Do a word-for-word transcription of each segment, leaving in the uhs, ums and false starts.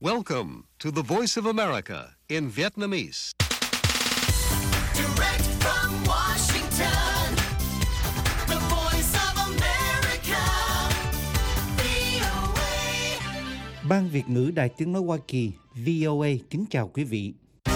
Welcome to the Voice of America in Vietnamese. Direct from Washington, the Voice of America, vê o a. Ban Việt ngữ Đài Tiếng nói Hoa Kỳ vê o a kính chào quý vị.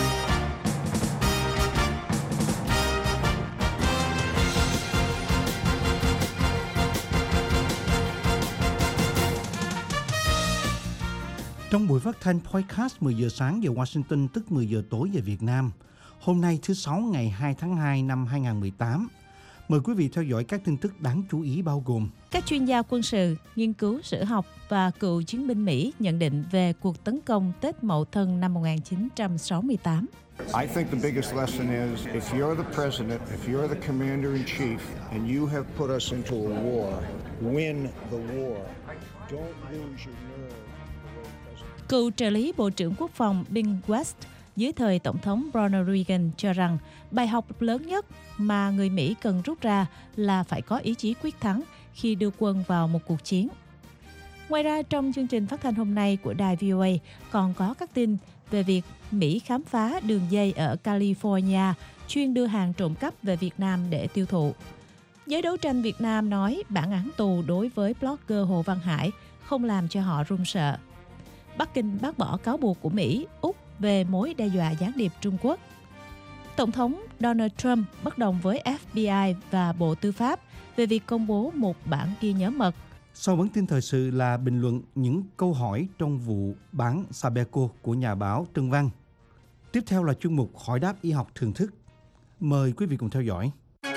Trong buổi phát thanh podcast mười giờ sáng giờ Washington tức mười giờ tối giờ Việt Nam, hôm nay thứ Sáu ngày hai tháng hai năm hai nghìn không trăm mười tám, mời quý vị theo dõi các tin tức đáng chú ý bao gồm: các chuyên gia quân sự, nghiên cứu sử học và cựu chiến binh Mỹ nhận định về cuộc tấn công Tết Mậu Thân năm một nghìn chín trăm sáu mươi tám. I think the biggest lesson is if you're the president, if you're the commander in chief and you have put us into a war, win the war. Don't lose your nerve. Cựu trợ lý Bộ trưởng Quốc phòng Bing West dưới thời Tổng thống Ronald Reagan cho rằng bài học lớn nhất mà người Mỹ cần rút ra là phải có ý chí quyết thắng khi đưa quân vào một cuộc chiến. Ngoài ra, trong chương trình phát thanh hôm nay của đài vê o a còn có các tin về việc Mỹ khám phá đường dây ở California chuyên đưa hàng trộm cắp về Việt Nam để tiêu thụ. Giới đấu tranh Việt Nam nói bản án tù đối với blogger Hồ Văn Hải không làm cho họ run sợ. Bắc Kinh bác bỏ cáo buộc của Mỹ, Úc về mối đe dọa gián điệp Trung Quốc. Tổng thống Donald Trump bất đồng với ép bê i và Bộ Tư pháp về việc công bố một bản ghi nhớ mật. Sau bản tin thời sự là bình luận những câu hỏi trong vụ bán Sabeco của nhà báo Trần Văn. Tiếp theo là chuyên mục hỏi đáp y học thường thức. Mời quý vị cùng theo dõi.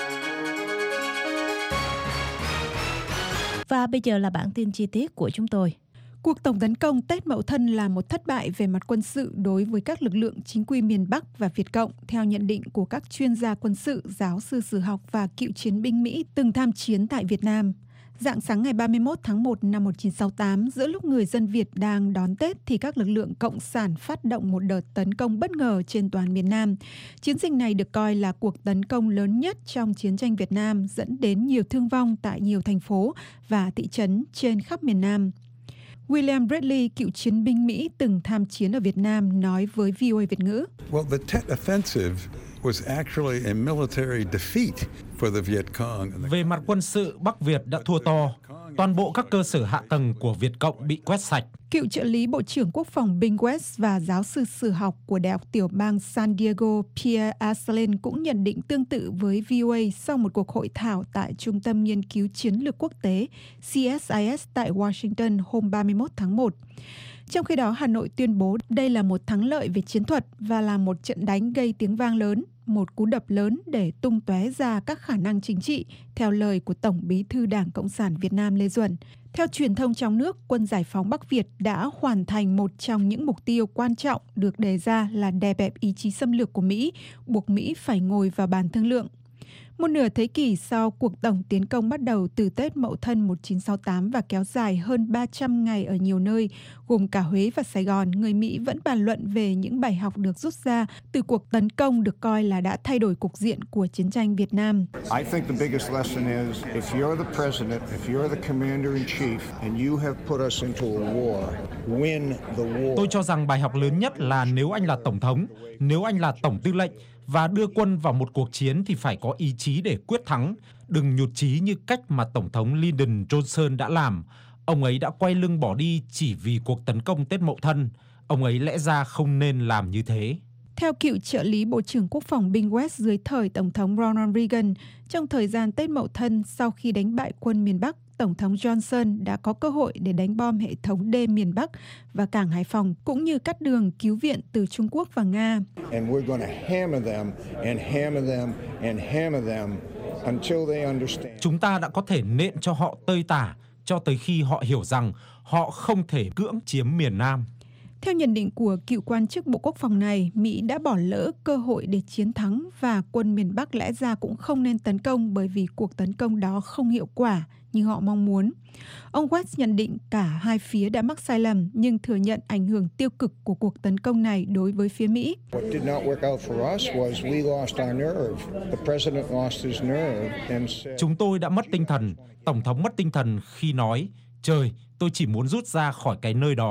Và bây giờ là bản tin chi tiết của chúng tôi. Cuộc tổng tấn công Tết Mậu Thân là một thất bại về mặt quân sự đối với các lực lượng chính quy miền Bắc và Việt Cộng, theo nhận định của các chuyên gia quân sự, giáo sư sử học và cựu chiến binh Mỹ từng tham chiến tại Việt Nam. Rạng sáng ngày ba mươi mốt tháng một năm một nghìn chín trăm sáu mươi tám, giữa lúc người dân Việt đang đón Tết thì các lực lượng Cộng sản phát động một đợt tấn công bất ngờ trên toàn miền Nam. Chiến dịch này được coi là cuộc tấn công lớn nhất trong chiến tranh Việt Nam, dẫn đến nhiều thương vong tại nhiều thành phố và thị trấn trên khắp miền Nam. William Bradley, cựu chiến binh Mỹ từng tham chiến ở Việt Nam, nói với vê o a Việt ngữ. Well, the Tet offensive was actually a military defeat for the Viet Cong. Về mặt quân sự, Bắc Việt đã thua to. Toàn bộ các cơ sở hạ tầng của Việt Cộng bị quét sạch. Cựu trợ lý Bộ trưởng Quốc phòng Bing West và giáo sư sử học của Đại học Tiểu bang San Diego Pierre Arcelin cũng nhận định tương tự với vê o a sau một cuộc hội thảo tại Trung tâm Nghiên cứu Chiến lược Quốc tế C S I S tại Washington hôm ba mươi mốt tháng một. Trong khi đó, Hà Nội tuyên bố đây là một thắng lợi về chiến thuật và là một trận đánh gây tiếng vang lớn, một cú đập lớn để tung tóe ra các khả năng chính trị, theo lời của Tổng Bí thư Đảng Cộng sản Việt Nam Lê Duẩn. Theo truyền thông trong nước, Quân Giải phóng Bắc Việt đã hoàn thành một trong những mục tiêu quan trọng được đề ra là đè bẹp ý chí xâm lược của Mỹ, buộc Mỹ phải ngồi vào bàn thương lượng. Một nửa thế kỷ sau cuộc tổng tiến công bắt đầu từ Tết Mậu Thân một nghìn chín trăm sáu mươi tám và kéo dài hơn ba trăm ngày ở nhiều nơi, gồm cả Huế và Sài Gòn, người Mỹ vẫn bàn luận về những bài học được rút ra từ cuộc tấn công được coi là đã thay đổi cục diện của chiến tranh Việt Nam. I think the biggest lesson is if you're the president, if you're the commander in chief and you have put us into a war, win the war. Tôi cho rằng bài học lớn nhất là nếu anh là tổng thống, nếu anh là tổng tư lệnh và đưa quân vào một cuộc chiến thì phải có ý chí để quyết thắng. Đừng nhụt chí như cách mà Tổng thống Lyndon Johnson đã làm. Ông ấy đã quay lưng bỏ đi chỉ vì cuộc tấn công Tết Mậu Thân. Ông ấy lẽ ra không nên làm như thế. Theo cựu trợ lý Bộ trưởng Quốc phòng Bing West dưới thời Tổng thống Ronald Reagan, trong thời gian Tết Mậu Thân sau khi đánh bại quân miền Bắc, Tổng thống Johnson đã có cơ hội để đánh bom hệ thống đê miền Bắc và cảng Hải Phòng, cũng như cắt đường cứu viện từ Trung Quốc và Nga. And we're going to hammer them and hammer them and hammer them until they understand. Chúng ta đã có thể nện cho họ tơi tả cho tới khi họ hiểu rằng họ không thể cưỡng chiếm miền Nam. Theo nhận định của cựu quan chức Bộ Quốc phòng này, Mỹ đã bỏ lỡ cơ hội để chiến thắng và quân miền Bắc lẽ ra cũng không nên tấn công bởi vì cuộc tấn công đó không hiệu quả như họ mong muốn. Ông West nhận định cả hai phía đã mắc sai lầm nhưng thừa nhận ảnh hưởng tiêu cực của cuộc tấn công này đối với phía Mỹ. What did not work out for us was we lost our nerve. The president lost his nerve and said, Chúng tôi đã mất tinh thần. Tổng thống mất tinh thần khi nói, trời, tôi chỉ muốn rút ra khỏi cái nơi đó.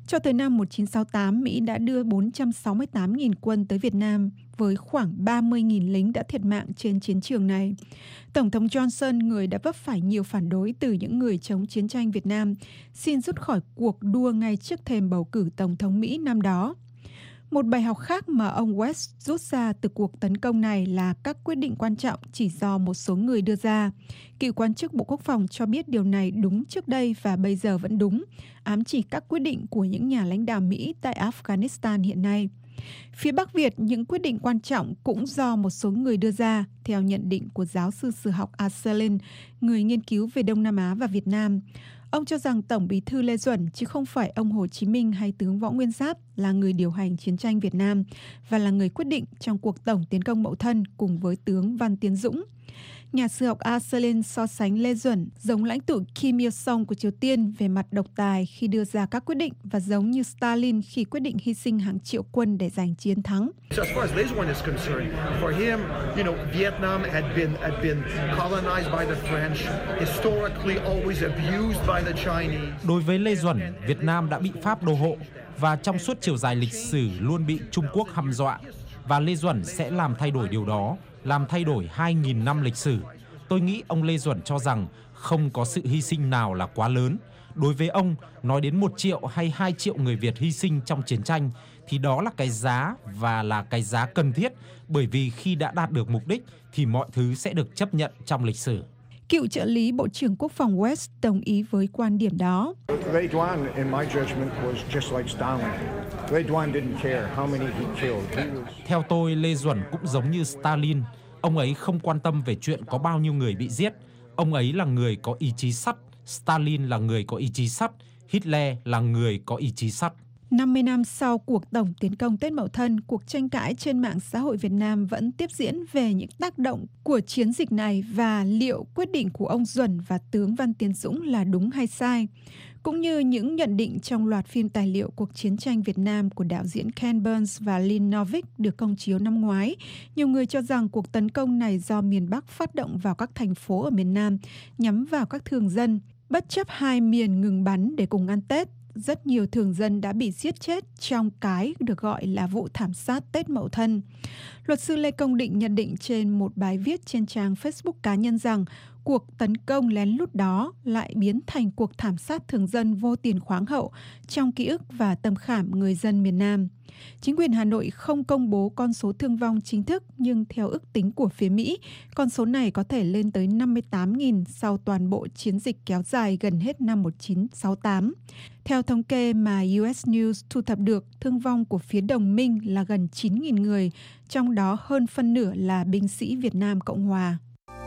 Cho tới năm một nghìn chín trăm sáu mươi tám, Mỹ đã đưa bốn trăm sáu mươi tám nghìn quân tới Việt Nam với khoảng ba mươi nghìn lính đã thiệt mạng trên chiến trường này. Tổng thống Johnson, người đã vấp phải nhiều phản đối từ những người chống chiến tranh Việt Nam, xin rút khỏi cuộc đua ngay trước thềm bầu cử Tổng thống Mỹ năm đó. Một bài học khác mà ông West rút ra từ cuộc tấn công này là các quyết định quan trọng chỉ do một số người đưa ra. Cựu quan chức Bộ Quốc phòng cho biết điều này đúng trước đây và bây giờ vẫn đúng, ám chỉ các quyết định của những nhà lãnh đạo Mỹ tại Afghanistan hiện nay. Phía Bắc Việt, những quyết định quan trọng cũng do một số người đưa ra, theo nhận định của giáo sư sử học Arcelin, người nghiên cứu về Đông Nam Á và Việt Nam. Ông cho rằng Tổng Bí thư Lê Duẩn, chứ không phải ông Hồ Chí Minh hay tướng Võ Nguyên Giáp, là người điều hành chiến tranh Việt Nam và là người quyết định trong cuộc tổng tiến công Mậu Thân cùng với tướng Văn Tiến Dũng. Nhà sử học Arcelin so sánh Lê Duẩn giống lãnh tụ Kim Il-sung của Triều Tiên về mặt độc tài khi đưa ra các quyết định và giống như Stalin khi quyết định hy sinh hàng triệu quân để giành chiến thắng. So as far as Lê Duẩn is concerned, for him, you know, Vietnam had been had been colonized by the French, historically always abused by the Chinese. Đối với Lê Duẩn, Việt Nam đã bị Pháp đô hộ và trong suốt chiều dài lịch sử luôn bị Trung Quốc hăm dọa, và Lê Duẩn sẽ làm thay đổi điều đó, làm thay đổi hai nghìn năm lịch sử. Tôi nghĩ ông Lê Duẩn cho rằng không có sự hy sinh nào là quá lớn. Đối với ông, nói đến một triệu hay hai triệu người Việt hy sinh trong chiến tranh thì đó là cái giá và là cái giá cần thiết, bởi vì khi đã đạt được mục đích thì mọi thứ sẽ được chấp nhận trong lịch sử. Cựu trợ lý Bộ trưởng Quốc phòng West đồng ý với quan điểm đó. Lê Duẩn, in my judgment, was just like Stalin. Lê Duẩn didn't care how many he killed. He was... Theo tôi, Lê Duẩn cũng giống như Stalin. Ông ấy không quan tâm về chuyện có bao nhiêu người bị giết. Ông ấy là người có ý chí sắt. Stalin là người có ý chí sắt. Hitler là người có ý chí sắt. năm mươi năm sau cuộc tổng tiến công Tết Mậu Thân, cuộc tranh cãi trên mạng xã hội Việt Nam vẫn tiếp diễn về những tác động của chiến dịch này và liệu quyết định của ông Duẩn và tướng Văn Tiến Dũng là đúng hay sai. Cũng như những nhận định trong loạt phim tài liệu Cuộc chiến tranh Việt Nam của đạo diễn Ken Burns và Lynn Novick được công chiếu năm ngoái, nhiều người cho rằng cuộc tấn công này do miền Bắc phát động vào các thành phố ở miền Nam, nhắm vào các thường dân. Bất chấp hai miền ngừng bắn để cùng ăn Tết, rất nhiều thường dân đã bị giết chết trong cái được gọi là vụ thảm sát Tết Mậu Thân. Luật sư Lê Công Định nhận định trên một bài viết trên trang Facebook cá nhân rằng cuộc tấn công lén lút đó lại biến thành cuộc thảm sát thường dân vô tiền khoáng hậu trong ký ức và tâm khảm người dân miền Nam. Chính quyền Hà Nội không công bố con số thương vong chính thức, nhưng theo ước tính của phía Mỹ, con số này có thể lên tới năm mươi tám nghìn sau toàn bộ chiến dịch kéo dài gần hết năm một nghìn chín trăm sáu mươi tám. Theo thống kê mà u ét News thu thập được, thương vong của phía đồng minh là gần chín nghìn người, trong đó hơn phân nửa là binh sĩ Việt Nam Cộng Hòa.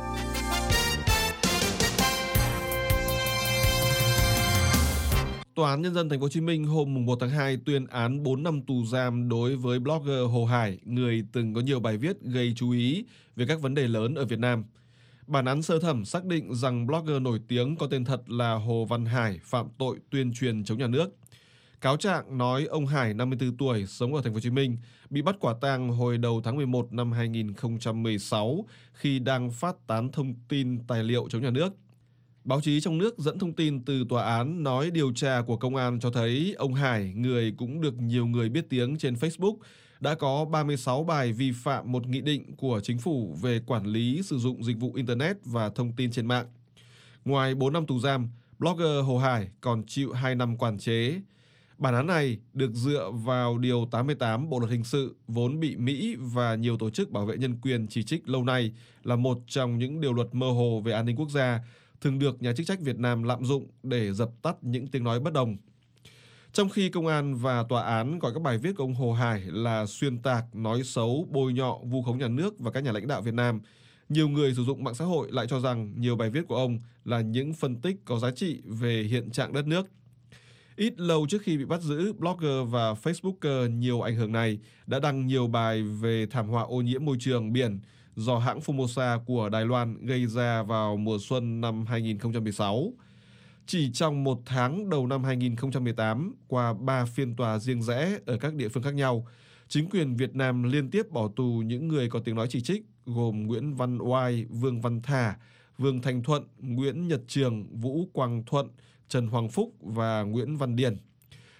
Tòa án Nhân dân Thành phố Hồ Chí Minh hôm mùng một tháng hai tuyên án bốn năm tù giam đối với blogger Hồ Hải, người từng có nhiều bài viết gây chú ý về các vấn đề lớn ở Việt Nam. Bản án sơ thẩm xác định rằng blogger nổi tiếng có tên thật là Hồ Văn Hải phạm tội tuyên truyền chống nhà nước. Cáo trạng nói ông Hải, năm mươi tư tuổi, sống ở Thành phố Hồ Chí Minh, bị bắt quả tang hồi đầu tháng mười một năm hai nghìn không trăm mười sáu khi đang phát tán thông tin tài liệu chống nhà nước. Báo chí trong nước dẫn thông tin từ tòa án nói điều tra của công an cho thấy ông Hải, người cũng được nhiều người biết tiếng trên Facebook, đã có ba mươi sáu bài vi phạm một nghị định của chính phủ về quản lý sử dụng dịch vụ Internet và thông tin trên mạng. Ngoài bốn năm tù giam, blogger Hồ Hải còn chịu hai năm quản chế. Bản án này được dựa vào Điều tám mươi tám Bộ Luật Hình sự, vốn bị Mỹ và nhiều tổ chức bảo vệ nhân quyền chỉ trích lâu nay là một trong những điều luật mơ hồ về an ninh quốc gia, thường được nhà chức trách Việt Nam lạm dụng để dập tắt những tiếng nói bất đồng. Trong khi công an và tòa án gọi các bài viết của ông Hồ Hải là xuyên tạc, nói xấu, bôi nhọ, vu khống nhà nước và các nhà lãnh đạo Việt Nam, nhiều người sử dụng mạng xã hội lại cho rằng nhiều bài viết của ông là những phân tích có giá trị về hiện trạng đất nước. Ít lâu trước khi bị bắt giữ, blogger và Facebooker nhiều ảnh hưởng này đã đăng nhiều bài về thảm họa ô nhiễm môi trường biển do hãng Formosa của Đài Loan gây ra vào mùa xuân năm hai nghìn không trăm mười sáu. Chỉ trong một tháng đầu năm hai nghìn không trăm mười tám, qua ba phiên tòa riêng rẽ ở các địa phương khác nhau, chính quyền Việt Nam liên tiếp bỏ tù những người có tiếng nói chỉ trích, gồm Nguyễn Văn Oai, Vương Văn Thả, Vương Thành Thuận, Nguyễn Nhật Trường, Vũ Quang Thuận, Trần Hoàng Phúc và Nguyễn Văn Điền.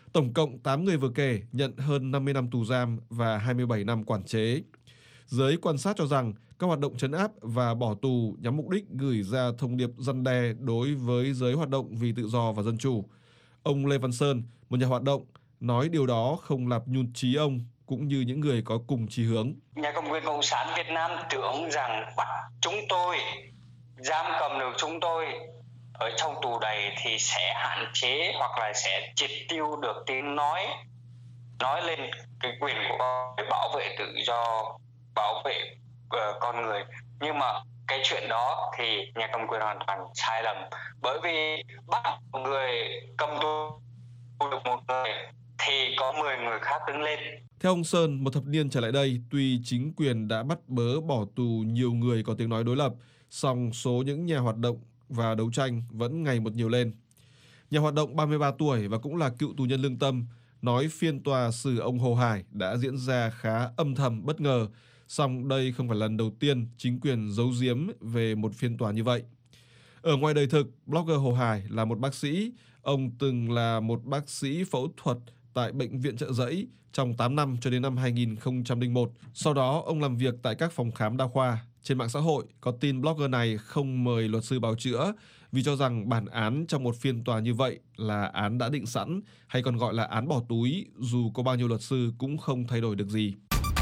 Tổng cộng tám người vừa kể nhận hơn năm mươi năm tù giam và hai mươi bảy năm quản chế. Giới quan sát cho rằng các hoạt động trấn áp và bỏ tù nhằm mục đích gửi ra thông điệp răn đe đối với giới hoạt động vì tự do và dân chủ. Ông Lê Văn Sơn, một nhà hoạt động, nói điều đó không làm nhụt chí ông cũng như những người có cùng chí hướng. Nhà cầm quyền Cộng sản Việt Nam tưởng rằng bắt chúng tôi, giam cầm được chúng tôi ở trong tù đầy thì sẽ hạn chế hoặc là sẽ triệt tiêu được tiếng nói nói lên cái quyền của con để bảo vệ tự do, bảo vệ uh, con người. Nhưng mà cái chuyện đó thì nhà cầm quyền hoàn toàn sai lầm, bởi vì bắt một người cầm tù được một người thì có mười người khác đứng lên. Theo ông Sơn, một thập niên trở lại đây, tuy chính quyền đã bắt bớ bỏ tù nhiều người có tiếng nói đối lập, song số những nhà hoạt động và đấu tranh vẫn ngày một nhiều lên. Nhà hoạt động ba mươi ba tuổi và cũng là cựu tù nhân lương tâm nói phiên tòa xử ông Hồ Hải đã diễn ra khá âm thầm bất ngờ, song đây không phải lần đầu tiên chính quyền giấu giếm về một phiên tòa như vậy. Ở ngoài đời thực, blogger Hồ Hải là một bác sĩ. Ông từng là một bác sĩ phẫu thuật tại Bệnh viện Chợ Giẫy trong tám năm cho đến năm hai nghìn không trăm lẻ một. Sau đó, ông làm việc tại các phòng khám đa khoa. Trên mạng xã hội, có tin blogger này không mời luật sư bào chữa vì cho rằng bản án trong một phiên tòa như vậy là án đã định sẵn, hay còn gọi là án bỏ túi, dù có bao nhiêu luật sư cũng không thay đổi được gì.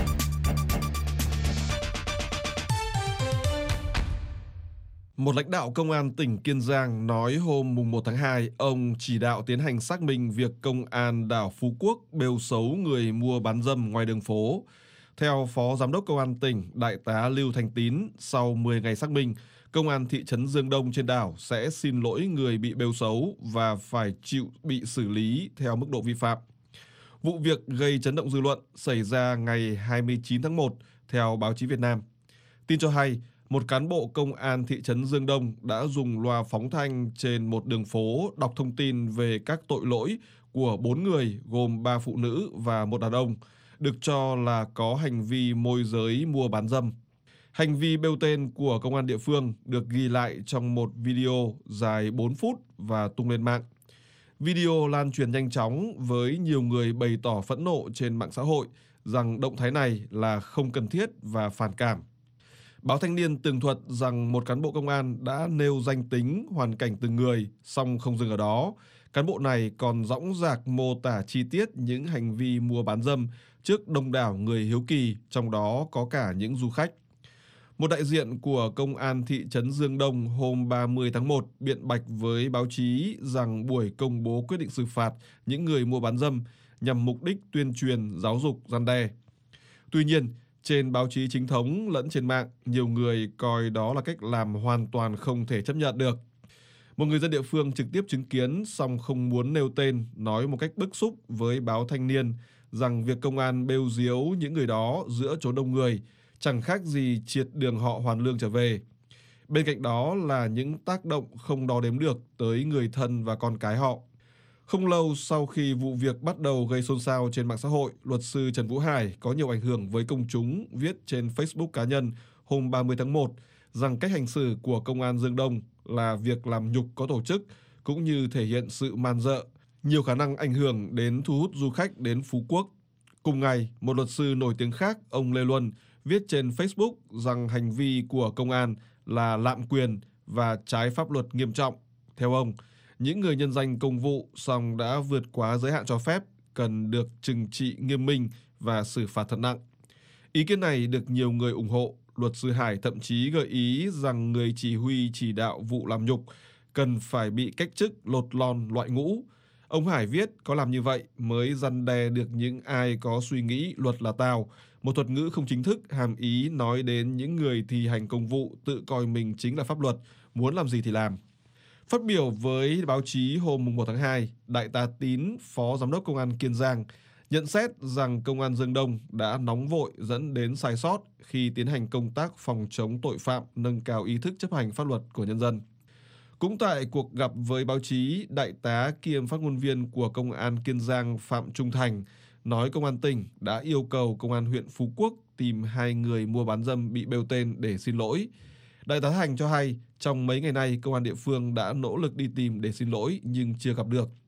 Một lãnh đạo công an tỉnh Kiên Giang nói hôm mùng một tháng hai, ông chỉ đạo tiến hành xác minh việc công an đảo Phú Quốc bêu xấu người mua bán dâm ngoài đường phố. Theo Phó Giám đốc Công an tỉnh, Đại tá Lưu Thành Tín, sau mười ngày xác minh, Công an thị trấn Dương Đông trên đảo sẽ xin lỗi người bị bêu xấu và phải chịu bị xử lý theo mức độ vi phạm. Vụ việc gây chấn động dư luận xảy ra ngày hai mươi chín tháng một, theo báo chí Việt Nam. Tin cho hay, một cán bộ công an thị trấn Dương Đông đã dùng loa phóng thanh trên một đường phố đọc thông tin về các tội lỗi của bốn người gồm ba phụ nữ và một đàn ông, được cho là có hành vi môi giới mua bán dâm. Hành vi bêu tên của công an địa phương được ghi lại trong một video dài bốn phút và tung lên mạng. Video lan truyền nhanh chóng với nhiều người bày tỏ phẫn nộ trên mạng xã hội rằng động thái này là không cần thiết và phản cảm. Báo Thanh niên tường thuật rằng một cán bộ công an đã nêu danh tính, hoàn cảnh từng người, song không dừng ở đó. Cán bộ này còn dõng dạc mô tả chi tiết những hành vi mua bán dâm trước đông đảo người hiếu kỳ, trong đó có cả những du khách. Một đại diện của Công an thị trấn Dương Đông hôm ba mươi tháng một biện bạch với báo chí rằng buổi công bố quyết định xử phạt những người mua bán dâm nhằm mục đích tuyên truyền, giáo dục, răn đe. Tuy nhiên, trên báo chí chính thống lẫn trên mạng, nhiều người coi đó là cách làm hoàn toàn không thể chấp nhận được. Một người dân địa phương trực tiếp chứng kiến song không muốn nêu tên nói một cách bức xúc với báo Thanh niên rằng việc công an bêu diếu những người đó giữa chốn đông người chẳng khác gì triệt đường họ hoàn lương trở về. Bên cạnh đó là những tác động không đo đếm được tới người thân và con cái họ. Không lâu sau khi vụ việc bắt đầu gây xôn xao trên mạng xã hội, luật sư Trần Vũ Hải có nhiều ảnh hưởng với công chúng viết trên Facebook cá nhân hôm ba mươi tháng một rằng cách hành xử của công an Dương Đông là việc làm nhục có tổ chức cũng như thể hiện sự man dợ, nhiều khả năng ảnh hưởng đến thu hút du khách đến Phú Quốc. Cùng ngày, một luật sư nổi tiếng khác, ông Lê Luân, viết trên Facebook rằng hành vi của công an là lạm quyền và trái pháp luật nghiêm trọng. Theo ông, những người nhân danh công vụ song đã vượt quá giới hạn cho phép cần được trừng trị nghiêm minh và xử phạt thật nặng. Ý kiến này được nhiều người ủng hộ. Luật sư Hải thậm chí gợi ý rằng người chỉ huy chỉ đạo vụ làm nhục cần phải bị cách chức lột lon loại ngũ. Ông Hải viết có làm như vậy mới răn đe được những ai có suy nghĩ luật là tao, một thuật ngữ không chính thức hàm ý nói đến những người thi hành công vụ tự coi mình chính là pháp luật, muốn làm gì thì làm. Phát biểu với báo chí hôm một tháng hai, Đại tá Tín, Phó Giám đốc Công an Kiên Giang, nhận xét rằng Công an Dương Đông đã nóng vội dẫn đến sai sót khi tiến hành công tác phòng chống tội phạm, nâng cao ý thức chấp hành pháp luật của nhân dân. Cũng tại cuộc gặp với báo chí, Đại tá kiêm phát ngôn viên của Công an Kiên Giang Phạm Trung Thành nói Công an tỉnh đã yêu cầu Công an huyện Phú Quốc tìm hai người mua bán dâm bị bêu tên để xin lỗi. Đại tá Thành cho hay trong mấy ngày nay Công an địa phương đã nỗ lực đi tìm để xin lỗi nhưng chưa gặp được.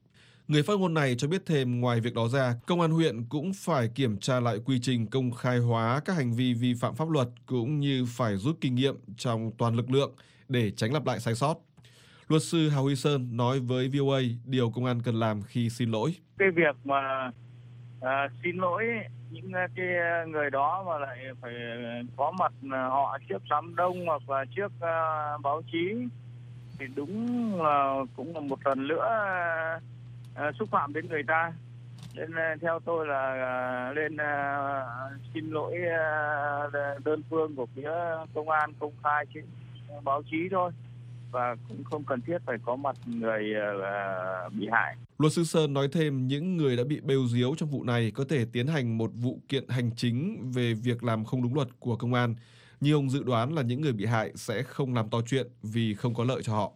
Người phát ngôn này cho biết thêm, ngoài việc đó ra, công an huyện cũng phải kiểm tra lại quy trình công khai hóa các hành vi vi phạm pháp luật cũng như phải rút kinh nghiệm trong toàn lực lượng để tránh lặp lại sai sót. Luật sư Hà Huy Sơn nói với vê o a điều công an cần làm khi xin lỗi. Cái việc mà à, xin lỗi những cái người đó mà lại phải có mặt họ trước đám đông hoặc là trước uh, báo chí thì đúng là cũng là một lần nữa uh, xúc phạm đến người ta. Nên uh, theo tôi là uh, lên uh, xin lỗi uh, đơn phương của phía công an công khai trên báo chí thôi, và cũng không cần thiết phải có mặt người uh, bị hại. Luật sư Sơn nói thêm những người đã bị bêu díu trong vụ này có thể tiến hành một vụ kiện hành chính về việc làm không đúng luật của công an, nhưng ông dự đoán là những người bị hại sẽ không làm to chuyện vì không có lợi cho họ.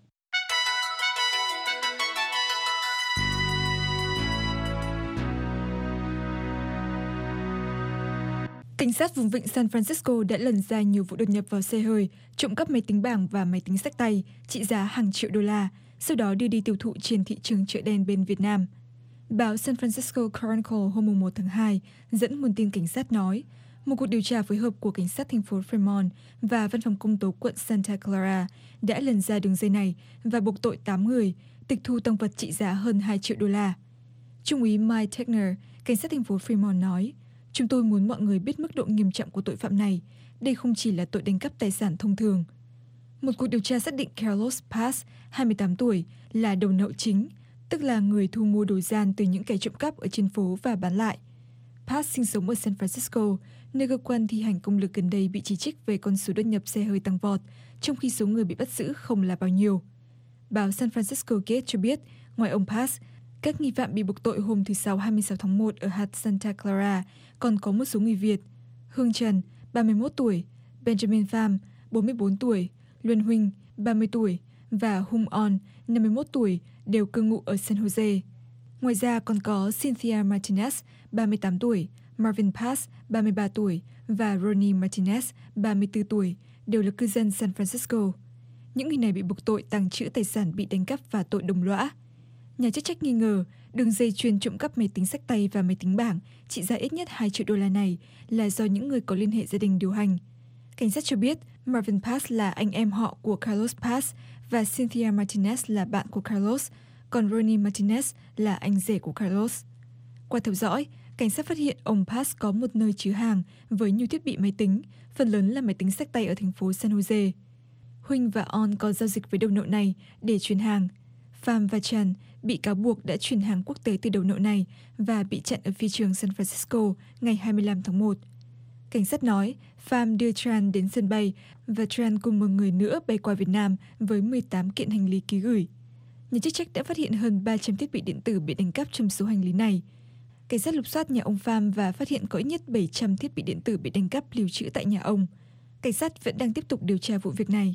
Cảnh sát vùng vịnh San Francisco đã lần ra nhiều vụ đột nhập vào xe hơi, trộm cắp máy tính bảng và máy tính xách tay trị giá hàng triệu đô la, sau đó đưa đi tiêu thụ trên thị trường chợ đen bên Việt Nam. Báo San Francisco Chronicle hôm một tháng hai dẫn nguồn tin cảnh sát nói, một cuộc điều tra phối hợp của cảnh sát thành phố Fremont và văn phòng công tố quận Santa Clara đã lần ra đường dây này và buộc tội tám người, tịch thu tang vật trị giá hơn hai triệu đô la. Trung úy Mike Tegner, cảnh sát thành phố Fremont nói, chúng tôi muốn mọi người biết mức độ nghiêm trọng của tội phạm này. Đây không chỉ là tội đánh cắp tài sản thông thường. Một cuộc điều tra xác định Carlos Paz, hai mươi tám tuổi, là đầu nậu chính, tức là người thu mua đồ gian từ những kẻ trộm cắp ở trên phố và bán lại. Paz sinh sống ở San Francisco, nơi cơ quan thi hành công lực gần đây bị chỉ trích về con số đột nhập xe hơi tăng vọt, trong khi số người bị bắt giữ không là bao nhiêu. Báo San Francisco Gate cho biết, ngoài ông Paz, các nghi phạm bị buộc tội hôm thứ Sáu hai mươi sáu tháng một ở hạt Santa Clara còn có một số người Việt: Hương Trần, ba mươi mốt tuổi, Benjamin Pham, bốn mươi bốn tuổi, Luân Huynh, ba mươi tuổi và Hung On, năm mươi mốt tuổi, đều cư ngụ ở San Jose. Ngoài ra còn có Cynthia Martinez, ba mươi tám tuổi, Marvin Paz, ba mươi ba tuổi và Ronnie Martinez, ba mươi tư tuổi, đều là cư dân San Francisco. Những người này bị buộc tội tàng trữ tài sản bị đánh cắp và tội đồng lõa. Nhà chức trách nghi ngờ đường dây chuyên trộm cắp máy tính xách tay và máy tính bảng trị giá ít nhất hai triệu đô la này là do những người có liên hệ gia đình điều hành. Cảnh sát cho biết Marvin Paz là anh em họ của Carlos Paz và Cynthia Martinez là bạn của Carlos, còn Ronnie Martinez là anh rể của Carlos. Qua theo dõi, cảnh sát phát hiện ông Paz có một nơi chứa hàng với nhiều thiết bị máy tính, phần lớn là máy tính xách tay ở thành phố San Jose. Huynh và On có giao dịch với đầu nậu này để chuyển hàng. Pham và Trần bị cáo buộc đã chuyển hàng quốc tế từ đầu nậu này và bị chặn ở phi trường San Francisco ngày hai mươi lăm tháng một. Cảnh sát nói Pham đưa Tran đến sân bay và Tran cùng một người nữa bay qua Việt Nam với mười tám kiện hành lý ký gửi. Nhà chức trách đã phát hiện hơn ba trăm thiết bị điện tử bị đánh cắp trong số hành lý này. Cảnh sát lục soát nhà ông Pham và phát hiện có ít nhất bảy trăm thiết bị điện tử bị đánh cắp lưu trữ tại nhà ông. Cảnh sát vẫn đang tiếp tục điều tra vụ việc này.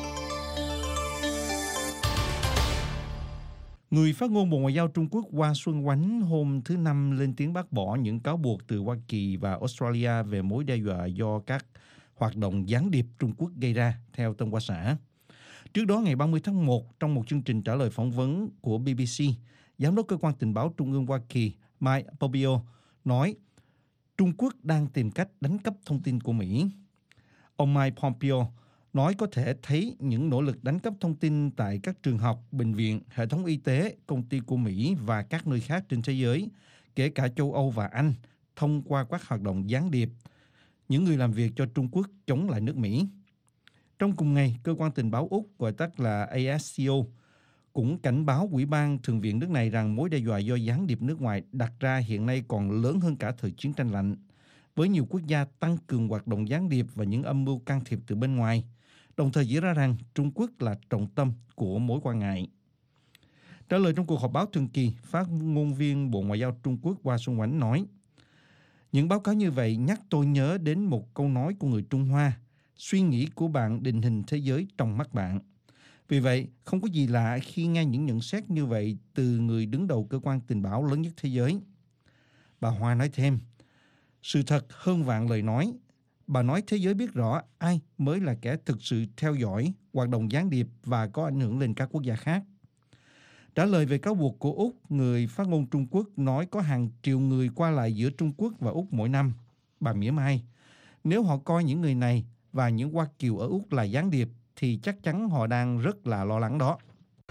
Người phát ngôn Bộ Ngoại giao Trung Quốc Hoa Xuân Oánh hôm thứ Năm lên tiếng bác bỏ những cáo buộc từ Hoa Kỳ và Australia về mối đe dọa do các hoạt động gián điệp Trung Quốc gây ra, theo Tân Hoa Xã. Trước đó, ngày ba mươi tháng một, trong một chương trình trả lời phỏng vấn của B B C, Giám đốc Cơ quan Tình báo Trung ương Hoa Kỳ Mike Pompeo nói Trung Quốc đang tìm cách đánh cắp thông tin của Mỹ. Ông Mike Pompeo nói có thể thấy những nỗ lực đánh cắp thông tin tại các trường học, bệnh viện, hệ thống y tế, công ty của Mỹ và các nơi khác trên thế giới, kể cả châu Âu và Anh, thông qua các hoạt động gián điệp, những người làm việc cho Trung Quốc chống lại nước Mỹ. Trong cùng ngày, Cơ quan Tình báo Úc, gọi tắt là A S C O, cũng cảnh báo Ủy ban Thượng viện nước này rằng mối đe dọa do gián điệp nước ngoài đặt ra hiện nay còn lớn hơn cả thời chiến tranh lạnh, với nhiều quốc gia tăng cường hoạt động gián điệp và những âm mưu can thiệp từ bên ngoài, đồng thời chỉ ra rằng Trung Quốc là trọng tâm của mối quan ngại. Trả lời trong cuộc họp báo thường kỳ, phát ngôn viên Bộ Ngoại giao Trung Quốc Hoa Xuân Oánh nói, những báo cáo như vậy nhắc tôi nhớ đến một câu nói của người Trung Hoa, suy nghĩ của bạn định hình thế giới trong mắt bạn. Vì vậy, không có gì lạ khi nghe những nhận xét như vậy từ người đứng đầu cơ quan tình báo lớn nhất thế giới. Bà Hoa nói thêm, sự thật hơn vạn lời nói. Bà nói thế giới biết rõ ai mới là kẻ thực sự theo dõi, hoạt động gián điệp và có ảnh hưởng lên các quốc gia khác. Trả lời về cáo buộc của Úc, người phát ngôn Trung Quốc nói có hàng triệu người qua lại giữa Trung Quốc và Úc mỗi năm. Bà mỉa mai, nếu họ coi những người này và những Hoa Kiều ở Úc là gián điệp, thì chắc chắn họ đang rất là lo lắng đó.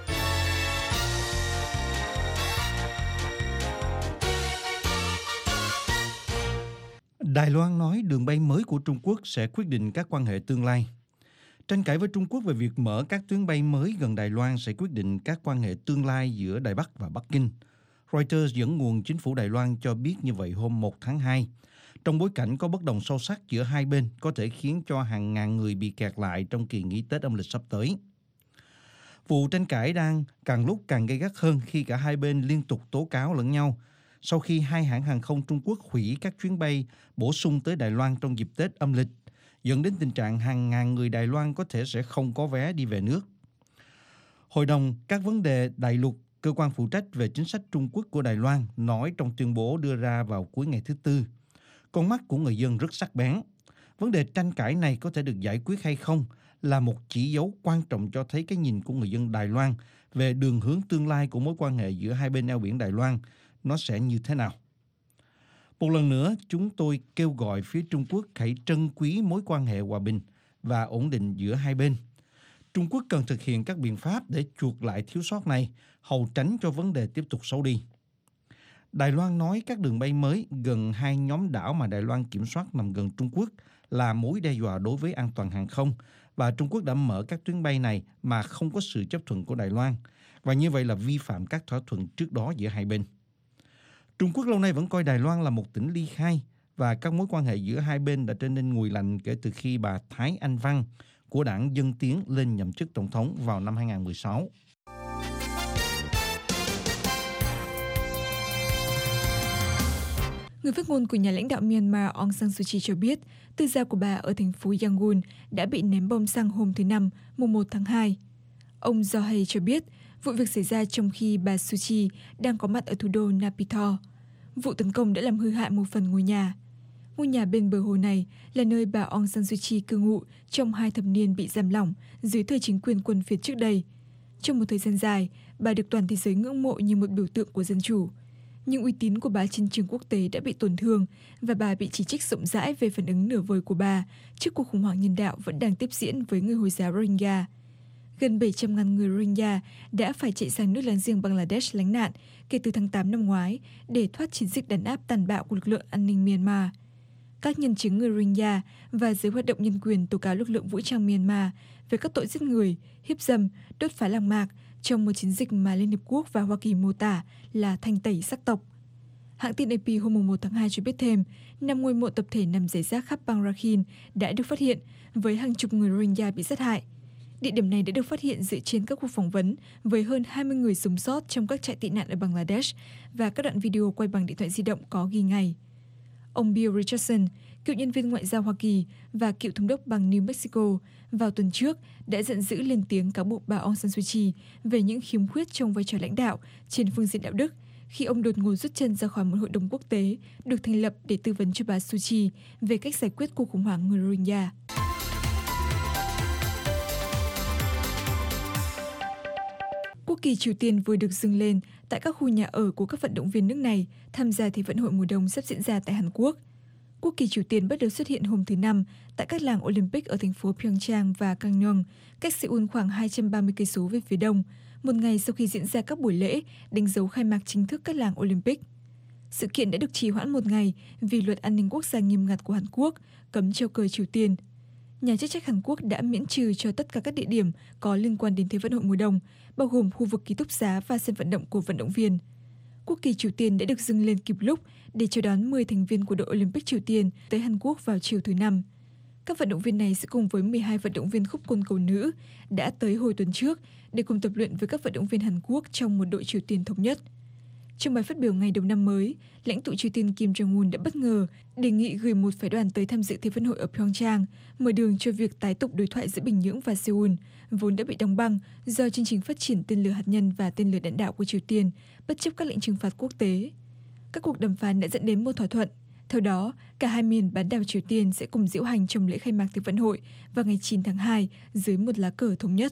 Đài Loan nói đường bay mới của Trung Quốc sẽ quyết định các quan hệ tương lai. Tranh cãi với Trung Quốc về việc mở các tuyến bay mới gần Đài Loan sẽ quyết định các quan hệ tương lai giữa Đài Bắc và Bắc Kinh. Reuters dẫn nguồn chính phủ Đài Loan cho biết như vậy hôm một tháng hai. Trong bối cảnh có bất đồng sâu sắc giữa hai bên có thể khiến cho hàng ngàn người bị kẹt lại trong kỳ nghỉ Tết âm lịch sắp tới. Vụ tranh cãi đang càng lúc càng gay gắt hơn khi cả hai bên liên tục tố cáo lẫn nhau sau khi hai hãng hàng không Trung Quốc hủy các chuyến bay bổ sung tới Đài Loan trong dịp Tết âm lịch, dẫn đến tình trạng hàng ngàn người Đài Loan có thể sẽ không có vé đi về nước. Hội đồng các vấn đề đại lục, cơ quan phụ trách về chính sách Trung Quốc của Đài Loan, nói trong tuyên bố đưa ra vào cuối ngày thứ Tư, con mắt của người dân rất sắc bén. Vấn đề tranh cãi này có thể được giải quyết hay không là một chỉ dấu quan trọng cho thấy cái nhìn của người dân Đài Loan về đường hướng tương lai của mối quan hệ giữa hai bên eo biển Đài Loan, nó sẽ như thế nào. Một lần nữa, chúng tôi kêu gọi phía Trung Quốc hãy trân quý mối quan hệ hòa bình và ổn định giữa hai bên. Trung Quốc cần thực hiện các biện pháp để chuộc lại thiếu sót này, hòng tránh cho vấn đề tiếp tục xấu đi. Đài Loan nói các đường bay mới gần hai nhóm đảo mà Đài Loan kiểm soát nằm gần Trung Quốc là mối đe dọa đối với an toàn hàng không, và Trung Quốc đã mở các tuyến bay này mà không có sự chấp thuận của Đài Loan, và như vậy là vi phạm các thỏa thuận trước đó giữa hai bên. Trung Quốc lâu nay vẫn coi Đài Loan là một tỉnh ly khai, và các mối quan hệ giữa hai bên đã trở nên nguội lạnh kể từ khi bà Thái Anh Văn của đảng Dân Tiến lên nhậm chức tổng thống vào năm hai không một sáu. Người phát ngôn của nhà lãnh đạo Myanmar Aung San Suu Kyi cho biết, tư gia của bà ở thành phố Yangon đã bị ném bom xăng hôm thứ Năm, mùng một tháng hai. Ông Zohei cho biết, vụ việc xảy ra trong khi bà Suu Kyi đang có mặt ở thủ đô Naypyidaw. Vụ tấn công đã làm hư hại một phần ngôi nhà. Ngôi nhà bên bờ hồ này là nơi bà Aung San Suu Kyi cư ngụ trong hai thập niên bị giam lỏng dưới thời chính quyền quân Việt trước đây. Trong một thời gian dài, bà được toàn thế giới ngưỡng mộ như một biểu tượng của dân chủ. Nhưng uy tín của bà trên trường quốc tế đã bị tổn thương và bà bị chỉ trích rộng rãi về phản ứng nửa vời của bà trước cuộc khủng hoảng nhân đạo vẫn đang tiếp diễn với người Hồi giáo Rohingya. Gần bảy trăm ngàn người Rohingya đã phải chạy sang nước láng giềng Bangladesh lánh nạn kể từ tháng tám năm ngoái để thoát chiến dịch đàn áp tàn bạo của lực lượng an ninh Myanmar. Các nhân chứng người Rohingya và giới hoạt động nhân quyền tố cáo lực lượng vũ trang Myanmar về các tội giết người, hiếp dâm, đốt phá làng mạc trong một chiến dịch mà Liên Hợp Quốc và Hoa Kỳ mô tả là thanh tẩy sắc tộc. Hãng tin a pê hôm một tháng hai cho biết thêm, năm ngôi mộ tập thể nằm rải rác khắp bang Rakhine đã được phát hiện với hàng chục người Rohingya bị sát hại. Địa điểm này đã được phát hiện dựa trên các cuộc phỏng vấn với hơn hai mươi người sống sót trong các trại tị nạn ở Bangladesh và các đoạn video quay bằng điện thoại di động có ghi ngày. Ông Bill Richardson, cựu nhân viên ngoại giao Hoa Kỳ và cựu thống đốc bang New Mexico, vào tuần trước đã giận dữ lên tiếng cáo buộc bà Aung San Suu Kyi về những khiếm khuyết trong vai trò lãnh đạo trên phương diện đạo đức khi ông đột ngột rút chân ra khỏi một hội đồng quốc tế được thành lập để tư vấn cho bà Suu Kyi về cách giải quyết cuộc khủng hoảng người Rohingya. Quốc kỳ Triều Tiên vừa được dâng lên tại các khu nhà ở của các vận động viên nước này tham gia Thế vận hội mùa đông sắp diễn ra tại Hàn Quốc. Quốc kỳ Triều Tiên bắt đầu xuất hiện hôm thứ Năm tại các làng Olympic ở thành phố Pyeongchang và Gangneung, cách Seoul khoảng hai trăm ba mươi cây số về phía đông, một ngày sau khi diễn ra các buổi lễ đánh dấu khai mạc chính thức các làng Olympic. Sự kiện đã được trì hoãn một ngày vì luật an ninh quốc gia nghiêm ngặt của Hàn Quốc cấm treo cờ Triều Tiên. Nhà chức trách Hàn Quốc đã miễn trừ cho tất cả các địa điểm có liên quan đến Thế vận hội mùa đông, bao gồm khu vực ký túc xá và sân vận động của vận động viên. Quốc kỳ Triều Tiên đã được dâng lên kịp lúc để chào đón mười thành viên của đội Olympic Triều Tiên tới Hàn Quốc vào chiều thứ Năm. Các vận động viên này sẽ cùng với mười hai vận động viên khúc côn cầu nữ đã tới hồi tuần trước để cùng tập luyện với các vận động viên Hàn Quốc trong một đội Triều Tiên thống nhất. Trong bài phát biểu ngày đầu năm mới, lãnh tụ Triều Tiên Kim Jong-un đã bất ngờ đề nghị gửi một phái đoàn tới tham dự Thế vận hội ở Pyeongchang, mở đường cho việc tái tục đối thoại giữa Bình Nhưỡng và Seoul, vốn đã bị đóng băng do chương trình phát triển tên lửa hạt nhân và tên lửa đạn đạo của Triều Tiên, bất chấp các lệnh trừng phạt quốc tế. Các cuộc đàm phán đã dẫn đến một thỏa thuận. Theo đó, cả hai miền bán đảo Triều Tiên sẽ cùng diễu hành trong lễ khai mạc Thế vận hội vào ngày chín tháng hai dưới một lá cờ thống nhất.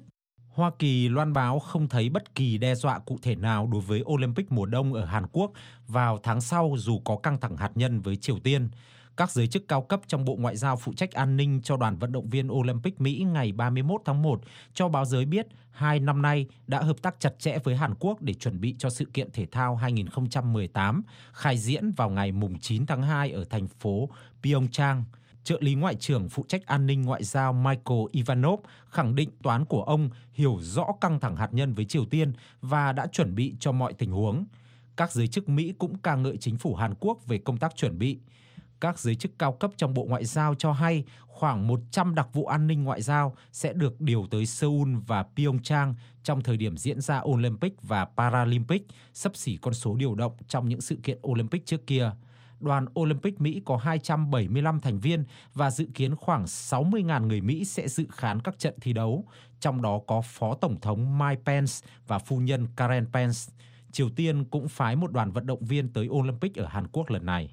Hoa Kỳ loan báo không thấy bất kỳ đe dọa cụ thể nào đối với Olympic mùa đông ở Hàn Quốc vào tháng sau dù có căng thẳng hạt nhân với Triều Tiên. Các giới chức cao cấp trong Bộ Ngoại giao phụ trách an ninh cho đoàn vận động viên Olympic Mỹ ngày ba mươi mốt tháng một cho báo giới biết hai năm nay đã hợp tác chặt chẽ với Hàn Quốc để chuẩn bị cho sự kiện thể thao hai không một tám khai diễn vào ngày chín tháng hai ở thành phố Pyeongchang. Trợ lý Ngoại trưởng phụ trách an ninh ngoại giao Michael Ivanov khẳng định toán của ông hiểu rõ căng thẳng hạt nhân với Triều Tiên và đã chuẩn bị cho mọi tình huống. Các giới chức Mỹ cũng ca ngợi chính phủ Hàn Quốc về công tác chuẩn bị. Các giới chức cao cấp trong Bộ Ngoại giao cho hay khoảng một trăm đặc vụ an ninh ngoại giao sẽ được điều tới Seoul và Pyeongchang trong thời điểm diễn ra Olympic và Paralympic, xấp xỉ con số điều động trong những sự kiện Olympic trước kia. Đoàn Olympic Mỹ có hai trăm bảy mươi lăm thành viên và dự kiến khoảng sáu mươi nghìn người Mỹ sẽ dự khán các trận thi đấu, trong đó có Phó Tổng thống Mike Pence và phu nhân Karen Pence. Triều Tiên cũng phái một đoàn vận động viên tới Olympic ở Hàn Quốc lần này.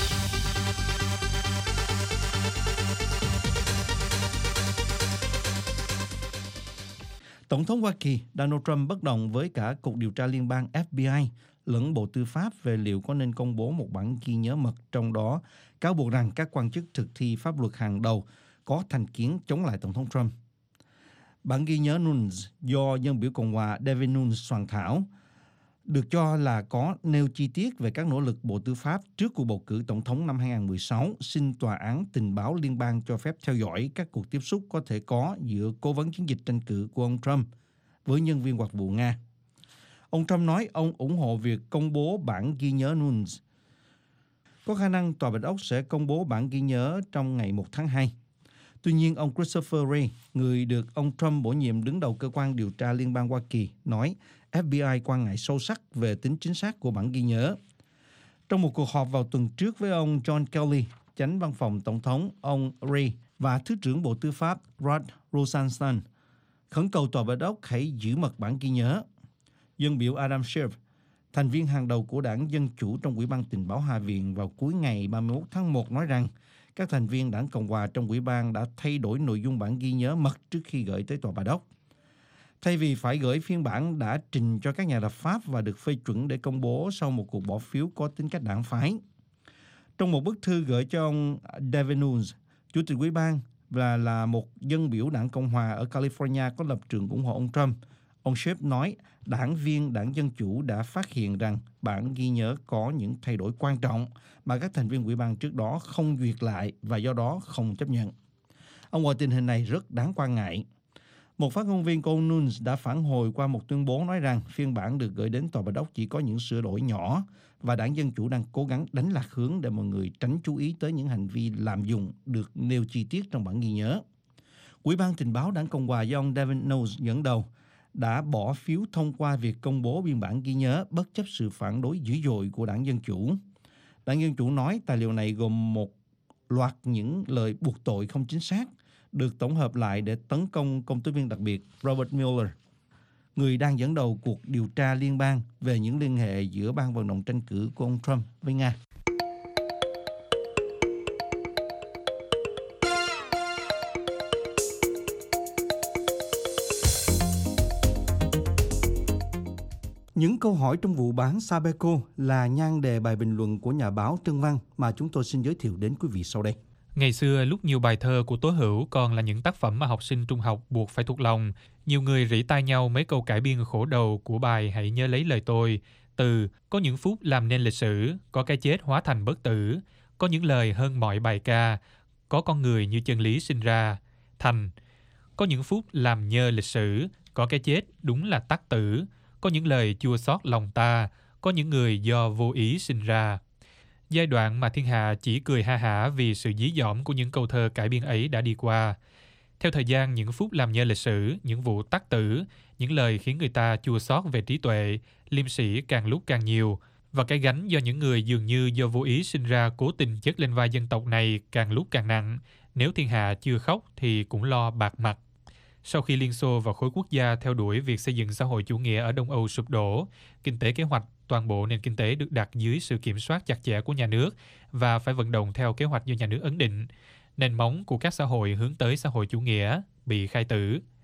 Tổng thống Hoa Kỳ Donald Trump bất đồng với cả Cục Điều tra Liên bang F B I lẫn Bộ Tư pháp về liệu có nên công bố một bản ghi nhớ mật, trong đó cáo buộc rằng các quan chức thực thi pháp luật hàng đầu có thành kiến chống lại Tổng thống Trump. Bản ghi nhớ Nunes do dân biểu Cộng hòa Devin Nunes soạn thảo được cho là có nêu chi tiết về các nỗ lực Bộ Tư pháp trước cuộc bầu cử Tổng thống năm hai không một sáu xin Tòa án Tình báo Liên bang cho phép theo dõi các cuộc tiếp xúc có thể có giữa cố vấn chiến dịch tranh cử của ông Trump với nhân viên hoạt vụ Nga. Ông Trump nói ông ủng hộ việc công bố bản ghi nhớ Nunes. Có khả năng Tòa Bạch Ốc sẽ công bố bản ghi nhớ trong ngày một tháng hai. Tuy nhiên, ông Christopher Wray, người được ông Trump bổ nhiệm đứng đầu cơ quan điều tra liên bang Hoa Kỳ, nói F B I quan ngại sâu sắc về tính chính xác của bản ghi nhớ. Trong một cuộc họp vào tuần trước với ông John Kelly, chánh văn phòng Tổng thống, ông Wray và Thứ trưởng Bộ Tư pháp Rod Rosenstein khẩn cầu Tòa Bạch Ốc hãy giữ mật bản ghi nhớ. Dân biểu Adam Schiff, thành viên hàng đầu của đảng Dân Chủ trong Ủy ban Tình báo Hạ viện vào cuối ngày ba mươi mốt tháng một nói rằng các thành viên đảng Cộng hòa trong Ủy ban đã thay đổi nội dung bản ghi nhớ mật trước khi gửi tới Tòa Bạch Ốc. Thay vì phải gửi phiên bản đã trình cho các nhà lập pháp và được phê chuẩn để công bố sau một cuộc bỏ phiếu có tính cách đảng phái. Trong một bức thư gửi cho ông Devin Nunes, Chủ tịch Ủy ban và là một dân biểu đảng Cộng hòa ở California có lập trường ủng hộ ông Trump, ông Schiff nói đảng viên đảng Dân Chủ đã phát hiện rằng bản ghi nhớ có những thay đổi quan trọng mà các thành viên Ủy ban trước đó không duyệt lại và do đó không chấp nhận. Ông gọi tình hình này rất đáng quan ngại. Một phát ngôn viên của ông Nunes đã phản hồi qua một tuyên bố nói rằng phiên bản được gửi đến Tòa Bạch Ốc chỉ có những sửa đổi nhỏ và đảng Dân Chủ đang cố gắng đánh lạc hướng để mọi người tránh chú ý tới những hành vi lạm dụng được nêu chi tiết trong bản ghi nhớ. Ủy ban Tình báo đảng Cộng hòa do ông Devin Nunes dẫn đầu đã bỏ phiếu thông qua việc công bố biên bản ghi nhớ bất chấp sự phản đối dữ dội của đảng Dân Chủ. Đảng Dân Chủ nói tài liệu này gồm một loạt những lời buộc tội không chính xác được tổng hợp lại để tấn công công tố viên đặc biệt Robert Mueller, người đang dẫn đầu cuộc điều tra liên bang về những liên hệ giữa ban vận động tranh cử của ông Trump với Nga. Những câu hỏi trong vụ bán Sabeco là nhan đề bài bình luận của nhà báo Trân Văn mà chúng tôi xin giới thiệu đến quý vị sau đây. Ngày xưa, lúc nhiều bài thơ của Tố Hữu còn là những tác phẩm mà học sinh trung học buộc phải thuộc lòng, nhiều người rỉ tai nhau mấy câu cải biên khổ đầu của bài Hãy nhớ lấy lời tôi, từ có những phút làm nên lịch sử, có cái chết hóa thành bất tử, có những lời hơn mọi bài ca, có con người như chân lý sinh ra, thành có những phút làm nhơ lịch sử, có cái chết đúng là tắc tử, có những lời chua xót lòng ta, có những người do vô ý sinh ra. Giai đoạn mà thiên hạ chỉ cười ha hả vì sự dí dỏm của những câu thơ cải biên ấy đã đi qua. Theo thời gian, những phút làm nhơ lịch sử, những vụ tắc tử, những lời khiến người ta chua xót về trí tuệ, liêm sĩ càng lúc càng nhiều, và cái gánh do những người dường như do vô ý sinh ra cố tình chất lên vai dân tộc này càng lúc càng nặng. Nếu thiên hạ chưa khóc thì cũng lo bạc mặt. Sau khi Liên Xô và khối quốc gia theo đuổi việc xây dựng xã hội chủ nghĩa ở Đông Âu sụp đổ, kinh tế kế hoạch, toàn bộ nền kinh tế được đặt dưới sự kiểm soát chặt chẽ của nhà nước và phải vận động theo kế hoạch do nhà nước ấn định. Nền móng của các xã hội hướng tới xã hội chủ nghĩa bị khai tử.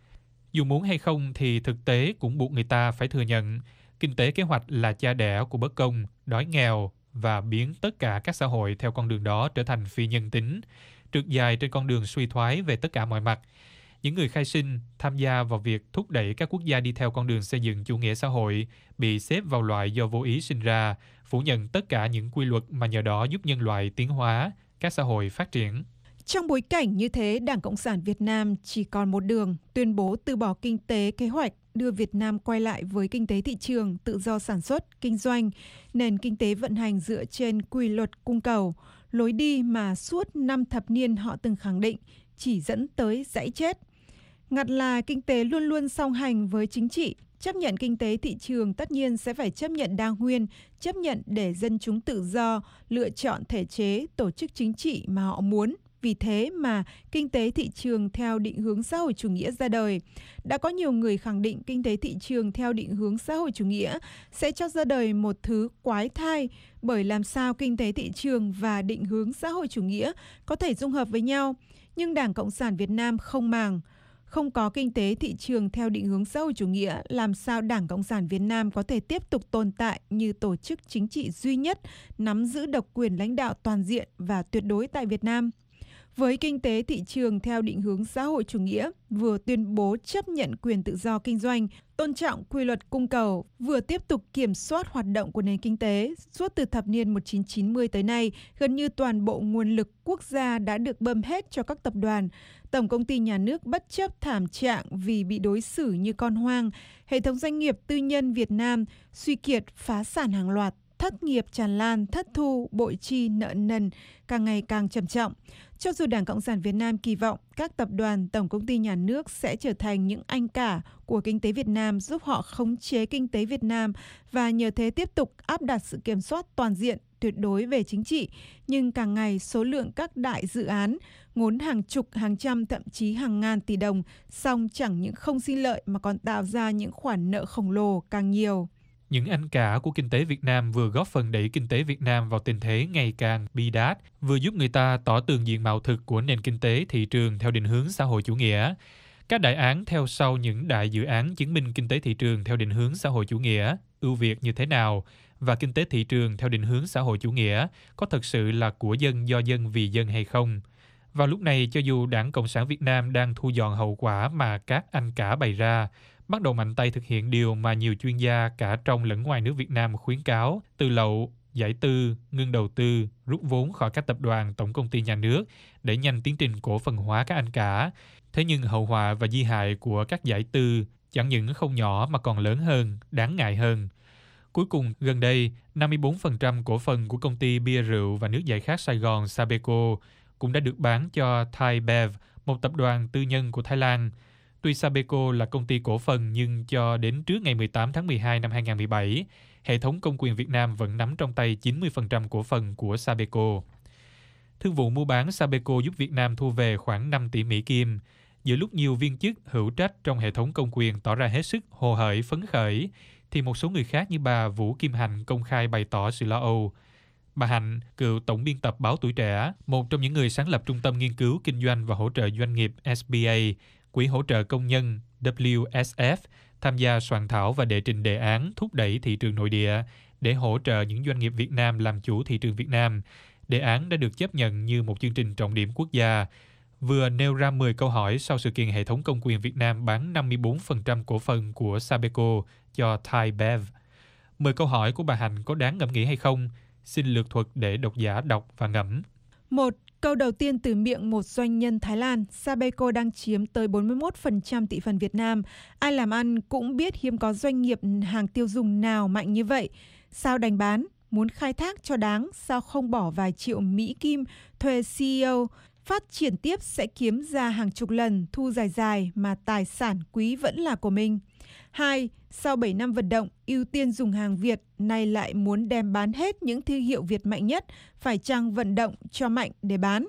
Dù muốn hay không thì thực tế cũng buộc người ta phải thừa nhận kinh tế kế hoạch là cha đẻ của bất công, đói nghèo và biến tất cả các xã hội theo con đường đó trở thành phi nhân tính, trượt dài trên con đường suy thoái về tất cả mọi mặt. Những người khai sinh tham gia vào việc thúc đẩy các quốc gia đi theo con đường xây dựng chủ nghĩa xã hội bị xếp vào loại do vô ý sinh ra, phủ nhận tất cả những quy luật mà nhờ đó giúp nhân loại tiến hóa, các xã hội phát triển. Trong bối cảnh như thế, Đảng Cộng sản Việt Nam chỉ còn một đường, tuyên bố từ bỏ kinh tế kế hoạch, đưa Việt Nam quay lại với kinh tế thị trường, tự do sản xuất, kinh doanh, nền kinh tế vận hành dựa trên quy luật cung cầu, lối đi mà suốt năm thập niên họ từng khẳng định chỉ dẫn tới dãy chết. Ngặt là kinh tế luôn luôn song hành với chính trị, chấp nhận kinh tế thị trường tất nhiên sẽ phải chấp nhận đa nguyên, chấp nhận để dân chúng tự do lựa chọn thể chế, tổ chức chính trị mà họ muốn. Vì thế mà kinh tế thị trường theo định hướng xã hội chủ nghĩa ra đời. Đã có nhiều người khẳng định kinh tế thị trường theo định hướng xã hội chủ nghĩa sẽ cho ra đời một thứ quái thai, bởi làm sao kinh tế thị trường và định hướng xã hội chủ nghĩa có thể dung hợp với nhau. Nhưng Đảng Cộng sản Việt Nam không màng. Không có kinh tế thị trường theo định hướng xã hội chủ nghĩa, làm sao Đảng Cộng sản Việt Nam có thể tiếp tục tồn tại như tổ chức chính trị duy nhất nắm giữ độc quyền lãnh đạo toàn diện và tuyệt đối tại Việt Nam? Với kinh tế thị trường theo định hướng xã hội chủ nghĩa, vừa tuyên bố chấp nhận quyền tự do kinh doanh, tôn trọng quy luật cung cầu, vừa tiếp tục kiểm soát hoạt động của nền kinh tế. Suốt từ thập niên một nghìn chín trăm chín mươi tới nay, gần như toàn bộ nguồn lực quốc gia đã được bơm hết cho các tập đoàn. Tổng công ty nhà nước bất chấp thảm trạng vì bị đối xử như con hoang. Hệ thống doanh nghiệp tư nhân Việt Nam suy kiệt, phá sản hàng loạt. Thất nghiệp tràn lan, thất thu, bội chi, nợ nần càng ngày càng trầm trọng. Cho dù Đảng Cộng sản Việt Nam kỳ vọng các tập đoàn, tổng công ty nhà nước sẽ trở thành những anh cả của kinh tế Việt Nam, giúp họ khống chế kinh tế Việt Nam và nhờ thế tiếp tục áp đặt sự kiểm soát toàn diện, tuyệt đối về chính trị. Nhưng càng ngày số lượng các đại dự án ngốn hàng chục, hàng trăm, thậm chí hàng ngàn tỷ đồng, song chẳng những không sinh lợi mà còn tạo ra những khoản nợ khổng lồ càng nhiều. Những anh cả của kinh tế Việt Nam vừa góp phần đẩy kinh tế Việt Nam vào tình thế ngày càng bi đát, vừa giúp người ta tỏ tường diện mạo thực của nền kinh tế thị trường theo định hướng xã hội chủ nghĩa. Các đại án theo sau những đại dự án chứng minh kinh tế thị trường theo định hướng xã hội chủ nghĩa ưu việt như thế nào, và kinh tế thị trường theo định hướng xã hội chủ nghĩa có thực sự là của dân, do dân, vì dân hay không. Vào lúc này, cho dù Đảng Cộng sản Việt Nam đang thu dọn hậu quả mà các anh cả bày ra, bắt đầu mạnh tay thực hiện điều mà nhiều chuyên gia cả trong lẫn ngoài nước Việt Nam khuyến cáo: từ lậu, giải tư, ngưng đầu tư, rút vốn khỏi các tập đoàn, tổng công ty nhà nước để nhanh tiến trình cổ phần hóa các anh cả. Thế nhưng hậu họa và di hại của các giải tư chẳng những không nhỏ mà còn lớn hơn, đáng ngại hơn. Cuối cùng, gần đây, năm mươi bốn phần trăm cổ phần của công ty bia rượu và nước giải khát Sài Gòn Sabeco cũng đã được bán cho Thai Bev, một tập đoàn tư nhân của Thái Lan. Tuy Sabeco là công ty cổ phần nhưng cho đến trước ngày mười tám tháng mười hai năm hai nghìn không trăm mười bảy, hệ thống công quyền Việt Nam vẫn nắm trong tay chín mươi phần trăm cổ phần của Sabeco. Thương vụ mua bán Sabeco giúp Việt Nam thu về khoảng năm tỷ Mỹ Kim. Giữa lúc nhiều viên chức hữu trách trong hệ thống công quyền tỏ ra hết sức hồ hởi phấn khởi, thì một số người khác như bà Vũ Kim Hạnh công khai bày tỏ sự lo âu. Bà Hạnh, cựu tổng biên tập báo Tuổi Trẻ, một trong những người sáng lập Trung tâm Nghiên cứu Kinh doanh và Hỗ trợ Doanh nghiệp S B A, Quỹ hỗ trợ công nhân W S F, tham gia soạn thảo và đệ trình đề án thúc đẩy thị trường nội địa để hỗ trợ những doanh nghiệp Việt Nam làm chủ thị trường Việt Nam. Đề án đã được chấp nhận như một chương trình trọng điểm quốc gia, vừa nêu ra mười câu hỏi sau sự kiện hệ thống công quyền Việt Nam bán năm mươi bốn phần trăm cổ phần của Sabeco cho Thai Bev. mười câu hỏi của bà Hạnh có đáng ngẫm nghĩ hay không? Xin lược thuật để độc giả đọc và ngẫm. Một, câu đầu tiên từ miệng một doanh nhân Thái Lan: Sabeco đang chiếm tới bốn mươi mốt phần trăm thị phần Việt Nam. Ai làm ăn cũng biết hiếm có doanh nghiệp hàng tiêu dùng nào mạnh như vậy. Sao đành bán? Muốn khai thác cho đáng, sao không bỏ vài triệu Mỹ Kim thuê C E O? Phát triển tiếp sẽ kiếm ra hàng chục lần, thu dài dài mà tài sản quý vẫn là của mình. Hai, sau bảy năm vận động, ưu tiên dùng hàng Việt, nay lại muốn đem bán hết những thương hiệu Việt mạnh nhất, phải chăng vận động cho mạnh để bán?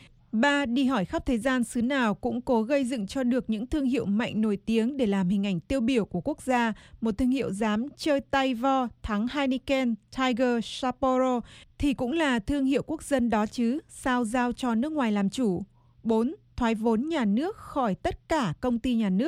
Ba, đi hỏi khắp thế gian xứ nào cũng cố gây dựng cho được những thương hiệu mạnh nổi tiếng để làm hình ảnh tiêu biểu của quốc gia. Một thương hiệu dám chơi tay vo, thắng Heineken, Tiger, Sapporo thì cũng là thương hiệu quốc dân đó chứ, sao giao cho nước ngoài làm chủ? Bốn, thoái vốn nhà nước khỏi tất cả công ty nhà nước.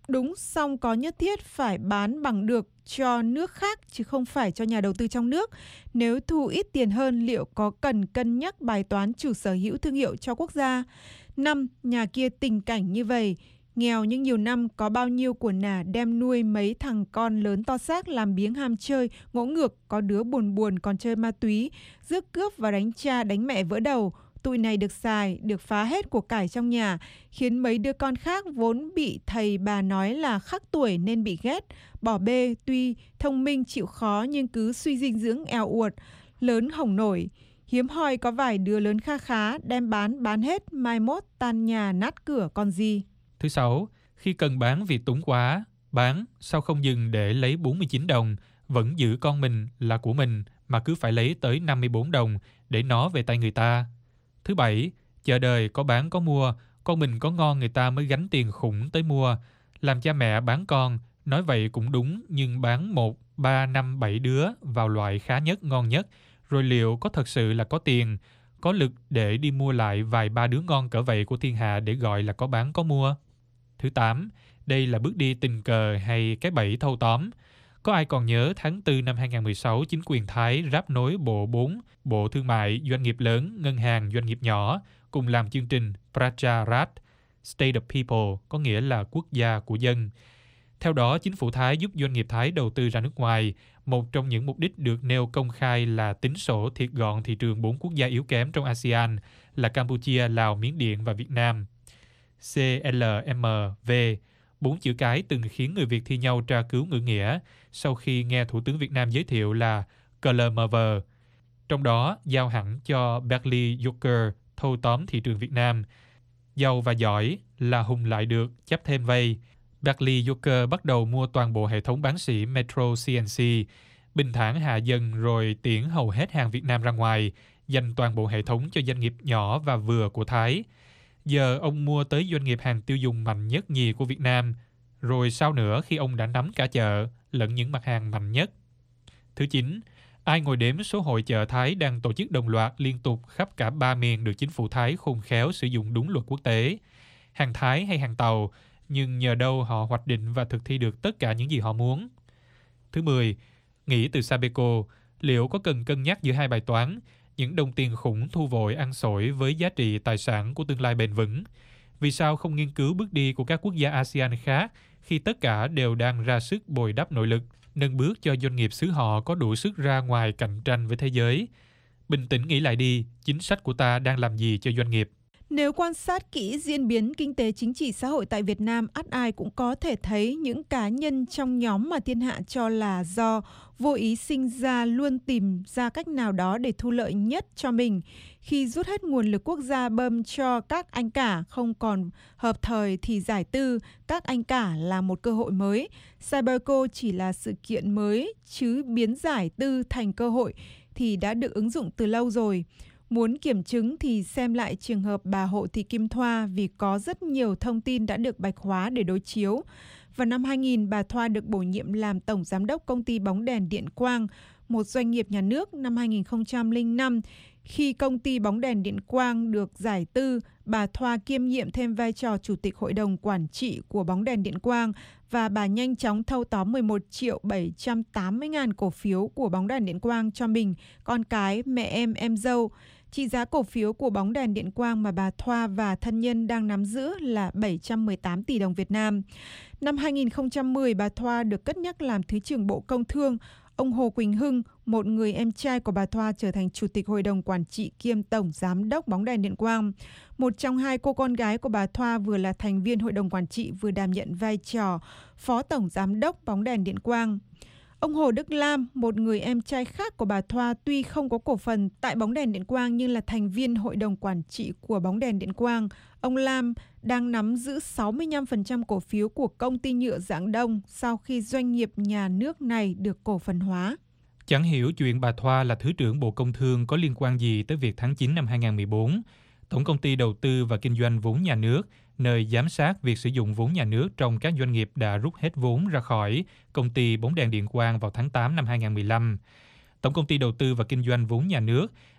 Đúng, song có nhất thiết phải bán bằng được cho nước khác chứ không phải cho nhà đầu tư trong nước. Nếu thu ít tiền hơn, liệu có cần cân nhắc bài toán chủ sở hữu thương hiệu cho quốc gia? Năm, nhà kia tình cảnh như vậy, nghèo nhưng nhiều năm có bao nhiêu của nả đem nuôi mấy thằng con lớn to xác làm biếng ham chơi, ngỗ ngược, có đứa buồn buồn còn chơi ma túy, rước cướp và đánh cha đánh mẹ vỡ đầu. Tụi này được xài, được phá hết của cải trong nhà, khiến mấy đứa con khác vốn bị thầy bà nói là khắc tuổi nên bị ghét, bỏ bê, tuy thông minh chịu khó nhưng cứ suy dinh dưỡng eo uột, lớn hỏng nổi. Hiếm hoi có vài đứa lớn kha khá, đem bán, bán hết, mai mốt tan nhà nát cửa còn gì. Thứ sáu, khi cần bán vì túng quá, bán, sao không dừng để lấy bốn mươi chín đồng, vẫn giữ con mình là của mình mà cứ phải lấy tới năm mươi bốn đồng để nó về tay người ta. Thứ bảy, chờ đời có bán có mua, con mình có ngon người ta mới gánh tiền khủng tới mua. Làm cha mẹ bán con, nói vậy cũng đúng, nhưng bán một, ba, năm, bảy đứa vào loại khá nhất, ngon nhất, rồi liệu có thật sự là có tiền, có lực để đi mua lại vài ba đứa ngon cỡ vậy của thiên hạ để gọi là có bán có mua? Thứ tám, đây là bước đi tình cờ hay cái bẫy thâu tóm? Có ai còn nhớ tháng tư năm hai không một sáu, chính quyền Thái ráp nối bộ bốn, Bộ Thương mại, Doanh nghiệp lớn, Ngân hàng, Doanh nghiệp nhỏ, cùng làm chương trình Praja Rat, State of People, có nghĩa là quốc gia của dân. Theo đó, chính phủ Thái giúp doanh nghiệp Thái đầu tư ra nước ngoài. Một trong những mục đích được nêu công khai là tính sổ thiệt gọn thị trường bốn quốc gia yếu kém trong a sê an là Campuchia, Lào, Miến Điện và Việt Nam. xê lờ em vê, bốn chữ cái từng khiến người Việt thi nhau tra cứu ngữ nghĩa sau khi nghe Thủ tướng Việt Nam giới thiệu là cờ lờ em vê. Trong đó, giao hẳn cho Berkeley Joker thâu tóm thị trường Việt Nam. Giàu và giỏi là hùng lại được, chấp thêm vây. Berkeley Joker bắt đầu mua toàn bộ hệ thống bán sỉ Metro xê en xê, bình thản hạ dần rồi tiễn hầu hết hàng Việt Nam ra ngoài, dành toàn bộ hệ thống cho doanh nghiệp nhỏ và vừa của Thái. Giờ ông mua tới doanh nghiệp hàng tiêu dùng mạnh nhất nhì của Việt Nam. Rồi sao nữa khi ông đã nắm cả chợ, lẫn những mặt hàng mạnh nhất? Thứ chín, ai ngồi đếm số hội chợ Thái đang tổ chức đồng loạt liên tục khắp cả ba miền được chính phủ Thái khôn khéo sử dụng đúng luật quốc tế? Hàng Thái hay hàng Tàu, nhưng nhờ đâu họ hoạch định và thực thi được tất cả những gì họ muốn? Thứ mười, nghĩ từ Sabeco, liệu có cần cân nhắc giữa hai bài toán, những đồng tiền khủng thu vội ăn xổi với giá trị tài sản của tương lai bền vững? Vì sao không nghiên cứu bước đi của các quốc gia a sê an khác khi tất cả đều đang ra sức bồi đắp nội lực, nâng bước cho doanh nghiệp xứ họ có đủ sức ra ngoài cạnh tranh với thế giới? Bình tĩnh nghĩ lại đi, chính sách của ta đang làm gì cho doanh nghiệp? Nếu quan sát kỹ diễn biến kinh tế chính trị xã hội tại Việt Nam, ắt ai cũng có thể thấy những cá nhân trong nhóm mà thiên hạ cho là do vô ý sinh ra luôn tìm ra cách nào đó để thu lợi nhất cho mình. Khi rút hết nguồn lực quốc gia bơm cho các anh cả không còn hợp thời thì giải tư các anh cả là một cơ hội mới. Sabeco chỉ là sự kiện mới, chứ biến giải tư thành cơ hội thì đã được ứng dụng từ lâu rồi. Muốn kiểm chứng thì xem lại trường hợp bà Hộ Thị Kim Thoa vì có rất nhiều thông tin đã được bạch hóa để đối chiếu. Vào năm hai nghìn, bà Thoa được bổ nhiệm làm Tổng Giám đốc Công ty Bóng đèn Điện Quang, một doanh nghiệp nhà nước năm hai nghìn không trăm lẻ năm. Khi công ty Bóng đèn Điện Quang được giải tư, bà Thoa kiêm nhiệm thêm vai trò Chủ tịch Hội đồng Quản trị của Bóng đèn Điện Quang và bà nhanh chóng thâu tóm mười một triệu bảy trăm tám mươi ngàn cổ phiếu của Bóng đèn Điện Quang cho mình, con cái, mẹ em, em dâu. Trị giá cổ phiếu của Bóng đèn Điện Quang mà bà Thoa và thân nhân đang nắm giữ là bảy trăm mười tám tỷ đồng Việt Nam. Năm hai nghìn không trăm mười, bà Thoa được cất nhắc làm Thứ trưởng Bộ Công Thương. Ông Hồ Quỳnh Hưng, một người em trai của bà Thoa, trở thành Chủ tịch Hội đồng Quản trị kiêm Tổng Giám đốc Bóng đèn Điện Quang. Một trong hai cô con gái của bà Thoa vừa là thành viên Hội đồng Quản trị vừa đảm nhận vai trò Phó Tổng Giám đốc Bóng đèn Điện Quang. Ông Hồ Đức Lam, một người em trai khác của bà Thoa, tuy không có cổ phần tại Bóng đèn Điện Quang nhưng là thành viên Hội đồng Quản trị của Bóng đèn Điện Quang. Ông Lam đang nắm giữ sáu mươi lăm phần trăm cổ phiếu của công ty nhựa Rạng Đông sau khi doanh nghiệp nhà nước này được cổ phần hóa. Chẳng hiểu chuyện bà Thoa là Thứ trưởng Bộ Công Thương có liên quan gì tới việc tháng chín năm hai nghìn không trăm mười bốn, Tổng công ty Đầu tư và Kinh doanh vốn nhà nước, nơi giám sát việc sử dụng vốn nhà nước trong các doanh nghiệp đã rút hết vốn ra khỏi công ty Bóng đèn Điện Quang vào tháng tám năm hai nghìn không trăm mười lăm. Tổng công ty Đầu tư và Kinh doanh vốn nhà nước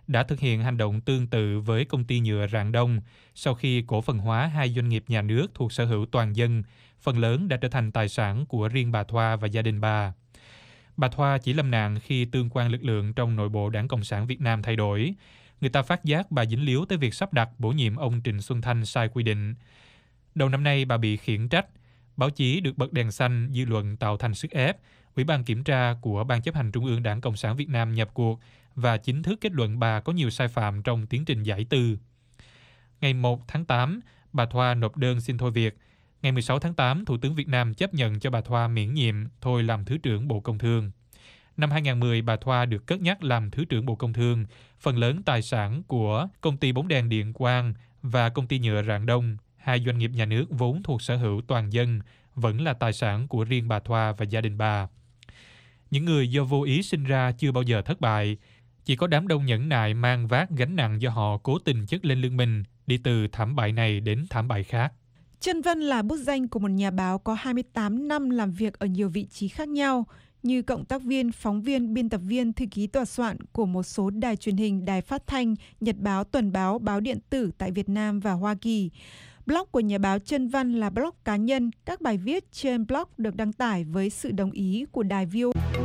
đã thực hiện hành động tương tự với công ty nhựa Rạng Đông sau khi cổ phần hóa hai doanh nghiệp nhà nước thuộc sở hữu toàn dân, phần lớn đã trở thành tài sản của riêng bà Thoa và gia đình bà. Bà Thoa chỉ lâm nạn khi tương quan lực lượng trong nội bộ Đảng Cộng sản Việt Nam thay đổi. Người ta phát giác bà dính líu tới việc sắp đặt bổ nhiệm ông Trịnh Xuân Thanh sai quy định. Đầu năm nay bà bị khiển trách, báo chí được bật đèn xanh, dư luận tạo thành sức ép. Ủy ban kiểm tra của Ban chấp hành Trung ương Đảng Cộng sản Việt Nam nhập cuộc và chính thức kết luận bà có nhiều sai phạm trong tiến trình giải tư. Ngày một tháng tám, bà Thoa nộp đơn xin thôi việc. Ngày mười sáu tháng tám, Thủ tướng Việt Nam chấp nhận cho bà Thoa miễn nhiệm, thôi làm Thứ trưởng Bộ Công Thương. Năm hai không một không, bà Thoa được cất nhắc làm Thứ trưởng Bộ Công Thương. Phần lớn tài sản của công ty bóng đèn Điện Quang và công ty nhựa Rạng Đông, hai doanh nghiệp nhà nước vốn thuộc sở hữu toàn dân, vẫn là tài sản của riêng bà Thoa và gia đình bà. Những người do vô ý sinh ra chưa bao giờ thất bại. Chỉ có đám đông nhẫn nại mang vác gánh nặng do họ cố tình chất lên lưng mình, đi từ thảm bại này đến thảm bại khác. Trân Vân là bút danh của một nhà báo có hai mươi tám năm làm việc ở nhiều vị trí khác nhau, như cộng tác viên, phóng viên, biên tập viên, thư ký tòa soạn của một số đài truyền hình, đài phát thanh, nhật báo, tuần báo, báo điện tử tại Việt Nam và Hoa Kỳ. Blog của nhà báo Trân Văn là blog cá nhân, các bài viết trên blog được đăng tải với sự đồng ý của đài vê o a.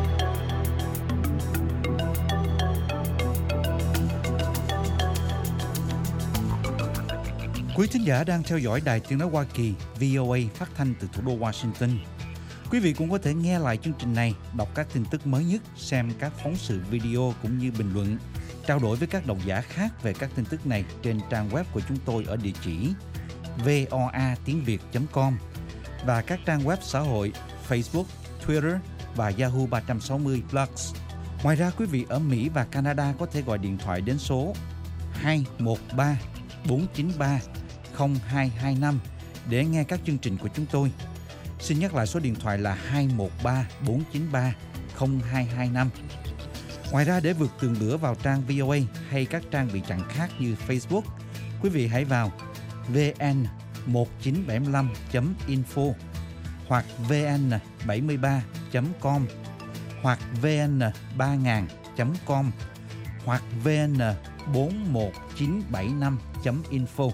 Quý thính giả đang theo dõi Đài Tiếng nói Hoa Kỳ vê o a phát thanh từ thủ đô Washington. Quý vị cũng có thể nghe lại chương trình này, đọc các tin tức mới nhất, xem các phóng sự video cũng như bình luận, trao đổi với các độc giả khác về các tin tức này trên trang web của chúng tôi ở địa chỉ voa tiếng việt chấm com và các trang web xã hội Facebook, Twitter và Yahoo ba sáu không Plus. Ngoài ra, quý vị ở Mỹ và Canada có thể gọi điện thoại đến số hai một ba bốn chín ba không hai hai năm để nghe các chương trình của chúng tôi. Xin nhắc lại số điện thoại là hai một ba bốn chín ba không hai hai năm. Ngoài ra, để vượt tường lửa vào trang vê o a hay các trang bị chặn khác như Facebook, quý vị hãy vào vn một chín bảy năm chấm info hoặc vn bảy ba chấm com hoặc vn ba nghìn chấm com hoặc vn bốn một chín bảy năm chấm info.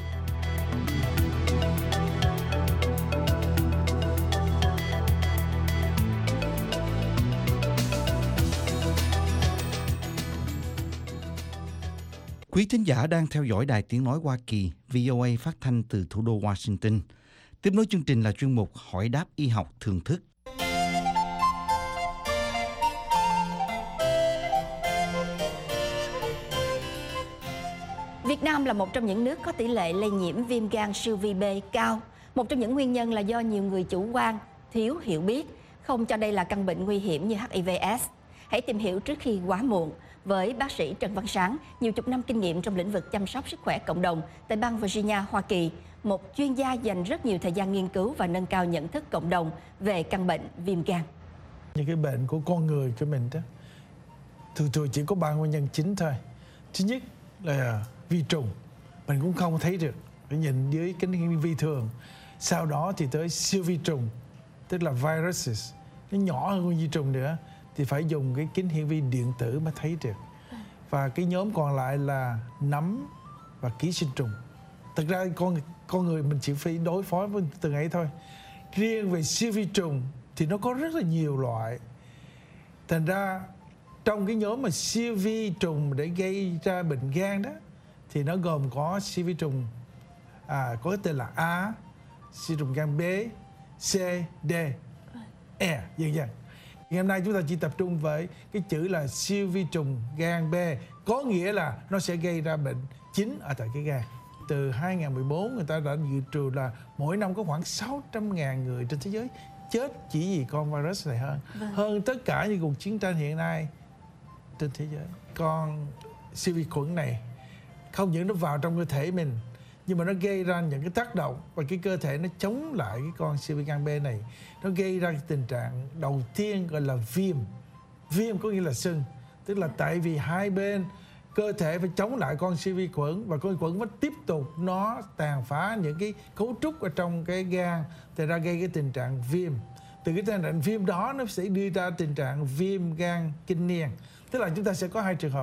Quý thính giả đang theo dõi Đài Tiếng nói Hoa Kỳ vê o a phát thanh từ thủ đô Washington. Tiếp nối chương trình là chuyên mục Hỏi đáp y học thường thức. Việt Nam là một trong những nước có tỷ lệ lây nhiễm viêm gan siêu vi B cao. Một trong những nguyên nhân là do nhiều người chủ quan, thiếu hiểu biết, không cho đây là căn bệnh nguy hiểm như hát i vê ết. Hãy tìm hiểu trước khi quá muộn với bác sĩ Trần Văn Sáng, nhiều chục năm kinh nghiệm trong lĩnh vực chăm sóc sức khỏe cộng đồng tại bang Virginia, Hoa Kỳ, một chuyên gia dành rất nhiều thời gian nghiên cứu và nâng cao nhận thức cộng đồng về căn bệnh viêm gan. Những cái bệnh của con người của mình đó, thường thường chỉ có ba nguyên nhân chính thôi. Thứ nhất là vi trùng, mình cũng không thấy được, phải nhìn dưới kính hiển vi thường. Sau đó thì tới siêu vi trùng, tức là viruses, nó nhỏ hơn con vi trùng nữa, thì phải dùng cái kính hiển vi điện tử mới thấy được. Và cái nhóm còn lại là nấm và ký sinh trùng. Thực ra con con người mình chỉ phải đối phó với từng ấy thôi. Riêng về siêu vi trùng thì nó có rất là nhiều loại. Thành ra trong cái nhóm mà siêu vi trùng để gây ra bệnh gan đó thì nó gồm có siêu vi trùng à, có tên là A, siêu trùng gan B, C, D, E, dần dần. Ngày hôm nay chúng ta chỉ tập trung với cái chữ là siêu vi trùng gan B, có nghĩa là nó sẽ gây ra bệnh chính ở tại cái gan. Từ hai không một bốn người ta đã dự trù là mỗi năm có khoảng sáu trăm ngàn người trên thế giới chết chỉ vì con virus này hơn. Vâng. Hơn tất cả những cuộc chiến tranh hiện nay trên thế giới. Con siêu vi khuẩn này không những nó vào trong cơ thể mình, nhưng mà nó gây ra những cái tác động và cái cơ thể nó chống lại cái con siêu vi gan B này. Nó gây ra cái tình trạng đầu tiên gọi là viêm. Viêm có nghĩa là sưng, tức là tại vì hai bên cơ thể phải chống lại con siêu vi khuẩn và con vi khuẩn vẫn tiếp tục nó tàn phá những cái cấu trúc ở trong cái gan, thì ra gây cái tình trạng viêm. Từ cái tình trạng viêm đó nó sẽ đưa ra tình trạng viêm gan kinh niên. Tức là chúng ta sẽ có hai trường hợp.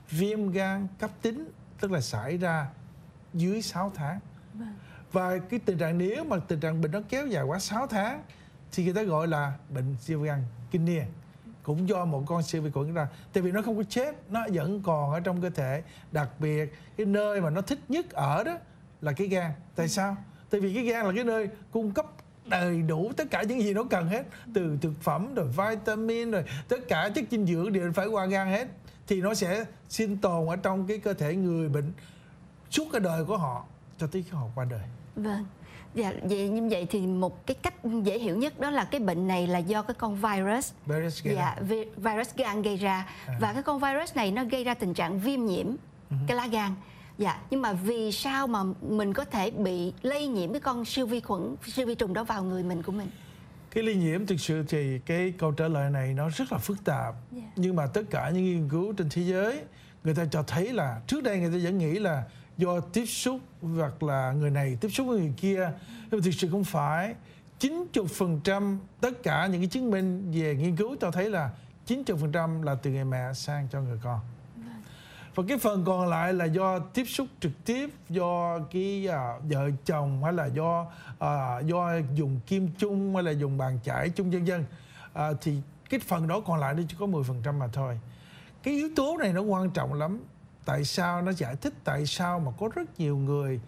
viêm gan cấp tính, tức là xảy ra dưới sáu tháng. Vâng. Và cái tình trạng nếu mà tình trạng bệnh nó kéo dài quá sáu tháng thì người ta gọi là bệnh siêu vi gan kinh niên, cũng do một con siêu vi khuẩn ra. Tại vì nó không có chết, nó vẫn còn ở trong cơ thể. Đặc biệt cái nơi mà nó thích nhất ở đó là cái gan. Tại sao? Tại vì cái gan là cái nơi cung cấp đầy đủ tất cả những gì nó cần hết, từ thực phẩm rồi vitamin rồi tất cả chất dinh dưỡng đều phải qua gan hết, thì nó sẽ sinh tồn ở trong cái cơ thể người bệnh suốt cả đời của họ cho tới khi họ qua đời. Vâng. Dạ, vậy như vậy thì một cái cách dễ hiểu nhất đó là cái bệnh này là do cái con virus, virus gây dạ, ra. vi, virus gan gây ra. À. Và cái con virus này nó gây ra tình trạng viêm nhiễm uh-huh. cái lá gan. Dạ, nhưng mà vì sao mà mình có thể bị lây nhiễm cái con siêu vi khuẩn, siêu vi trùng đó vào người mình của mình? Cái lây nhiễm thực sự thì cái câu trả lời này nó rất là phức tạp. Yeah. Nhưng mà tất cả những nghiên cứu trên thế giới, người ta cho thấy là trước đây người ta vẫn nghĩ là do tiếp xúc hoặc là người này tiếp xúc với người kia, nhưng mà thực sự không phải. chín mươi phần trăm tất cả những cái chứng minh về nghiên cứu cho thấy là chín mươi phần trăm là từ người mẹ sang cho người con. Và cái phần còn lại là do tiếp xúc trực tiếp, do cái à, vợ chồng, hay là do à, do dùng kim chung, hay là dùng bàn chải chung, vân vân. À, thì cái phần đó còn lại nó chỉ có mười phần trăm mà thôi. Cái yếu tố này nó quan trọng lắm. Tại sao? Nó giải thích tại sao mà có rất nhiều người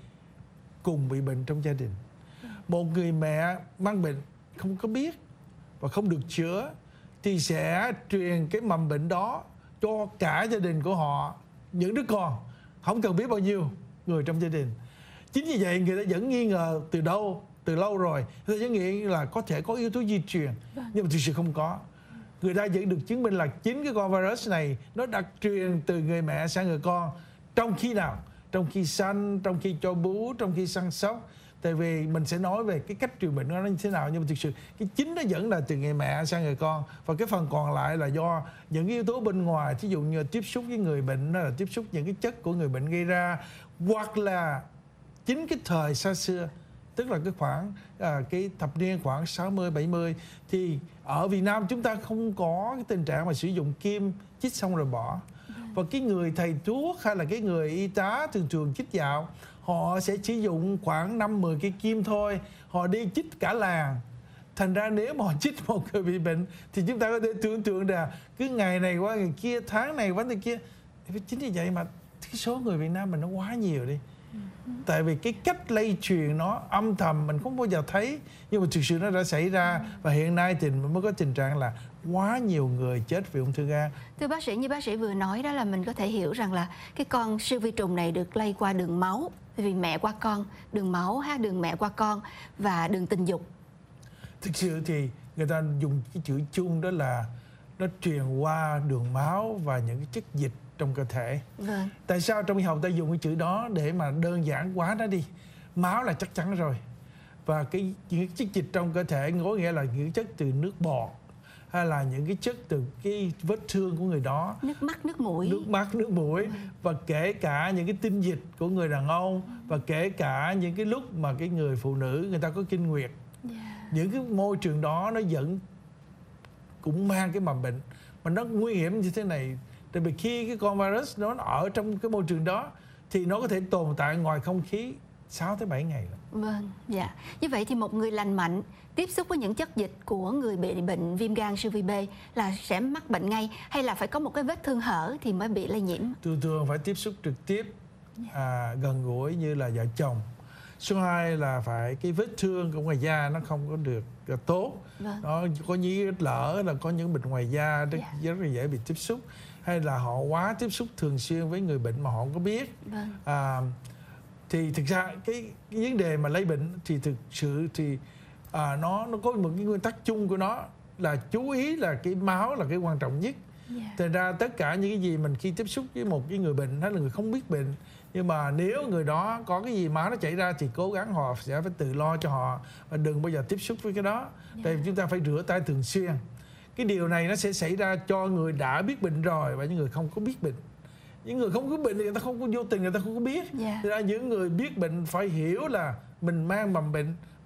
cùng bị bệnh trong gia đình. Một người mẹ mang bệnh không có biết và không được chữa thì sẽ truyền cái mầm bệnh đó cho cả gia đình của họ, những đứa con, không cần biết bao nhiêu người trong gia đình. Chính vì vậy người ta vẫn nghi ngờ từ đâu, từ lâu rồi, người ta vẫn nghĩ là có thể có yếu tố di truyền, nhưng mà thực sự không có. Người ta vẫn được chứng minh là chính cái con virus này nó đã truyền từ người mẹ sang người con. Trong khi nào? Trong khi sanh, trong khi cho bú, trong khi săn sóc. Tại vì mình sẽ nói về cái cách truyền bệnh nó như thế nào, nhưng mà thực sự cái chính nó vẫn là từ người mẹ sang người con. Và cái phần còn lại là do những yếu tố bên ngoài, ví dụ như tiếp xúc với người bệnh, là tiếp xúc những cái chất của người bệnh gây ra, hoặc là chính cái thời xa xưa, tức là cái khoảng à, cái thập niên khoảng sáu mươi bảy mươi, thì ở Việt Nam chúng ta không có cái tình trạng mà sử dụng kim chích xong rồi bỏ. Và cái người thầy thuốc hay là cái người y tá thường thường chích dạo, họ sẽ sử dụng khoảng năm mười cây kim thôi, họ đi chích cả làng. Thành ra nếu mà họ chích một người bị bệnh thì chúng ta có thể tưởng tượng là cứ ngày này qua ngày kia, tháng này qua ngày kia. Chính vì vậy mà cái số người Việt Nam mình nó quá nhiều đi. Tại vì cái cách lây truyền nó âm thầm mình không bao giờ thấy, nhưng mà thực sự nó đã xảy ra. Và hiện nay thì mới có tình trạng là quá nhiều người chết vì ung thư gan. Thưa bác sĩ, như bác sĩ vừa nói đó là mình có thể hiểu rằng là cái con siêu vi trùng này được lây qua đường máu, vì mẹ qua con, đường máu ha, đường mẹ qua con và đường tình dục. Thực sự thì người ta dùng cái chữ chung đó là nó truyền qua đường máu và những cái chất dịch trong cơ thể. Vâng. Tại sao trong y học ta dùng cái chữ đó để mà đơn giản quá nó đi? Máu là chắc chắn rồi. Và cái những cái chất dịch trong cơ thể có nghĩa là những chất từ nước bọt, hay là những cái chất từ cái vết thương của người đó, nước mắt, nước mũi, nước mắt, nước mũi, và kể cả những cái tinh dịch của người đàn ông, và kể cả những cái lúc mà cái người phụ nữ người ta có kinh nguyệt. Yeah. Những cái môi trường đó nó vẫn cũng mang cái mầm bệnh, mà nó nguy hiểm như thế này. Tại vì khi cái con virus nó ở trong cái môi trường đó thì nó có thể tồn tại ngoài không khí sáu tới bảy ngày. Vâng, dạ. Như vậy thì một người lành mạnh tiếp xúc với những chất dịch của người bị bệnh viêm gan siêu vi B là sẽ mắc bệnh ngay, hay là phải có một cái vết thương hở thì mới bị lây nhiễm? Thường thường phải tiếp xúc trực tiếp, à, gần gũi như là vợ chồng. Số hai là phải cái vết thương của ngoài da nó không có được tốt. Vâng. Nó có những lỡ là có những bệnh ngoài da rất, yeah. rất là dễ bị tiếp xúc, hay là họ quá tiếp xúc thường xuyên với người bệnh mà họ không có biết. Vâng. À, thì thực ra cái, cái vấn đề mà lây bệnh thì thực sự thì à, nó nó có một cái nguyên tắc chung của nó là chú ý là cái máu là cái quan trọng nhất. Yeah. Thành ra tất cả những cái gì mình khi tiếp xúc với một cái người bệnh hay là người không biết bệnh, nhưng mà nếu người đó có cái gì máu nó chảy ra thì cố gắng họ sẽ phải tự lo cho họ và đừng bao giờ tiếp xúc với cái đó. Yeah. Tại vì chúng ta phải rửa tay thường xuyên. Cái điều này nó sẽ xảy ra cho người đã biết bệnh rồi và những người không có biết bệnh. Những người không có bệnh thì người ta không có vô tình, người ta không có biết. Yeah. Thế ra những người biết bệnh phải hiểu là mình mang mầm bệnh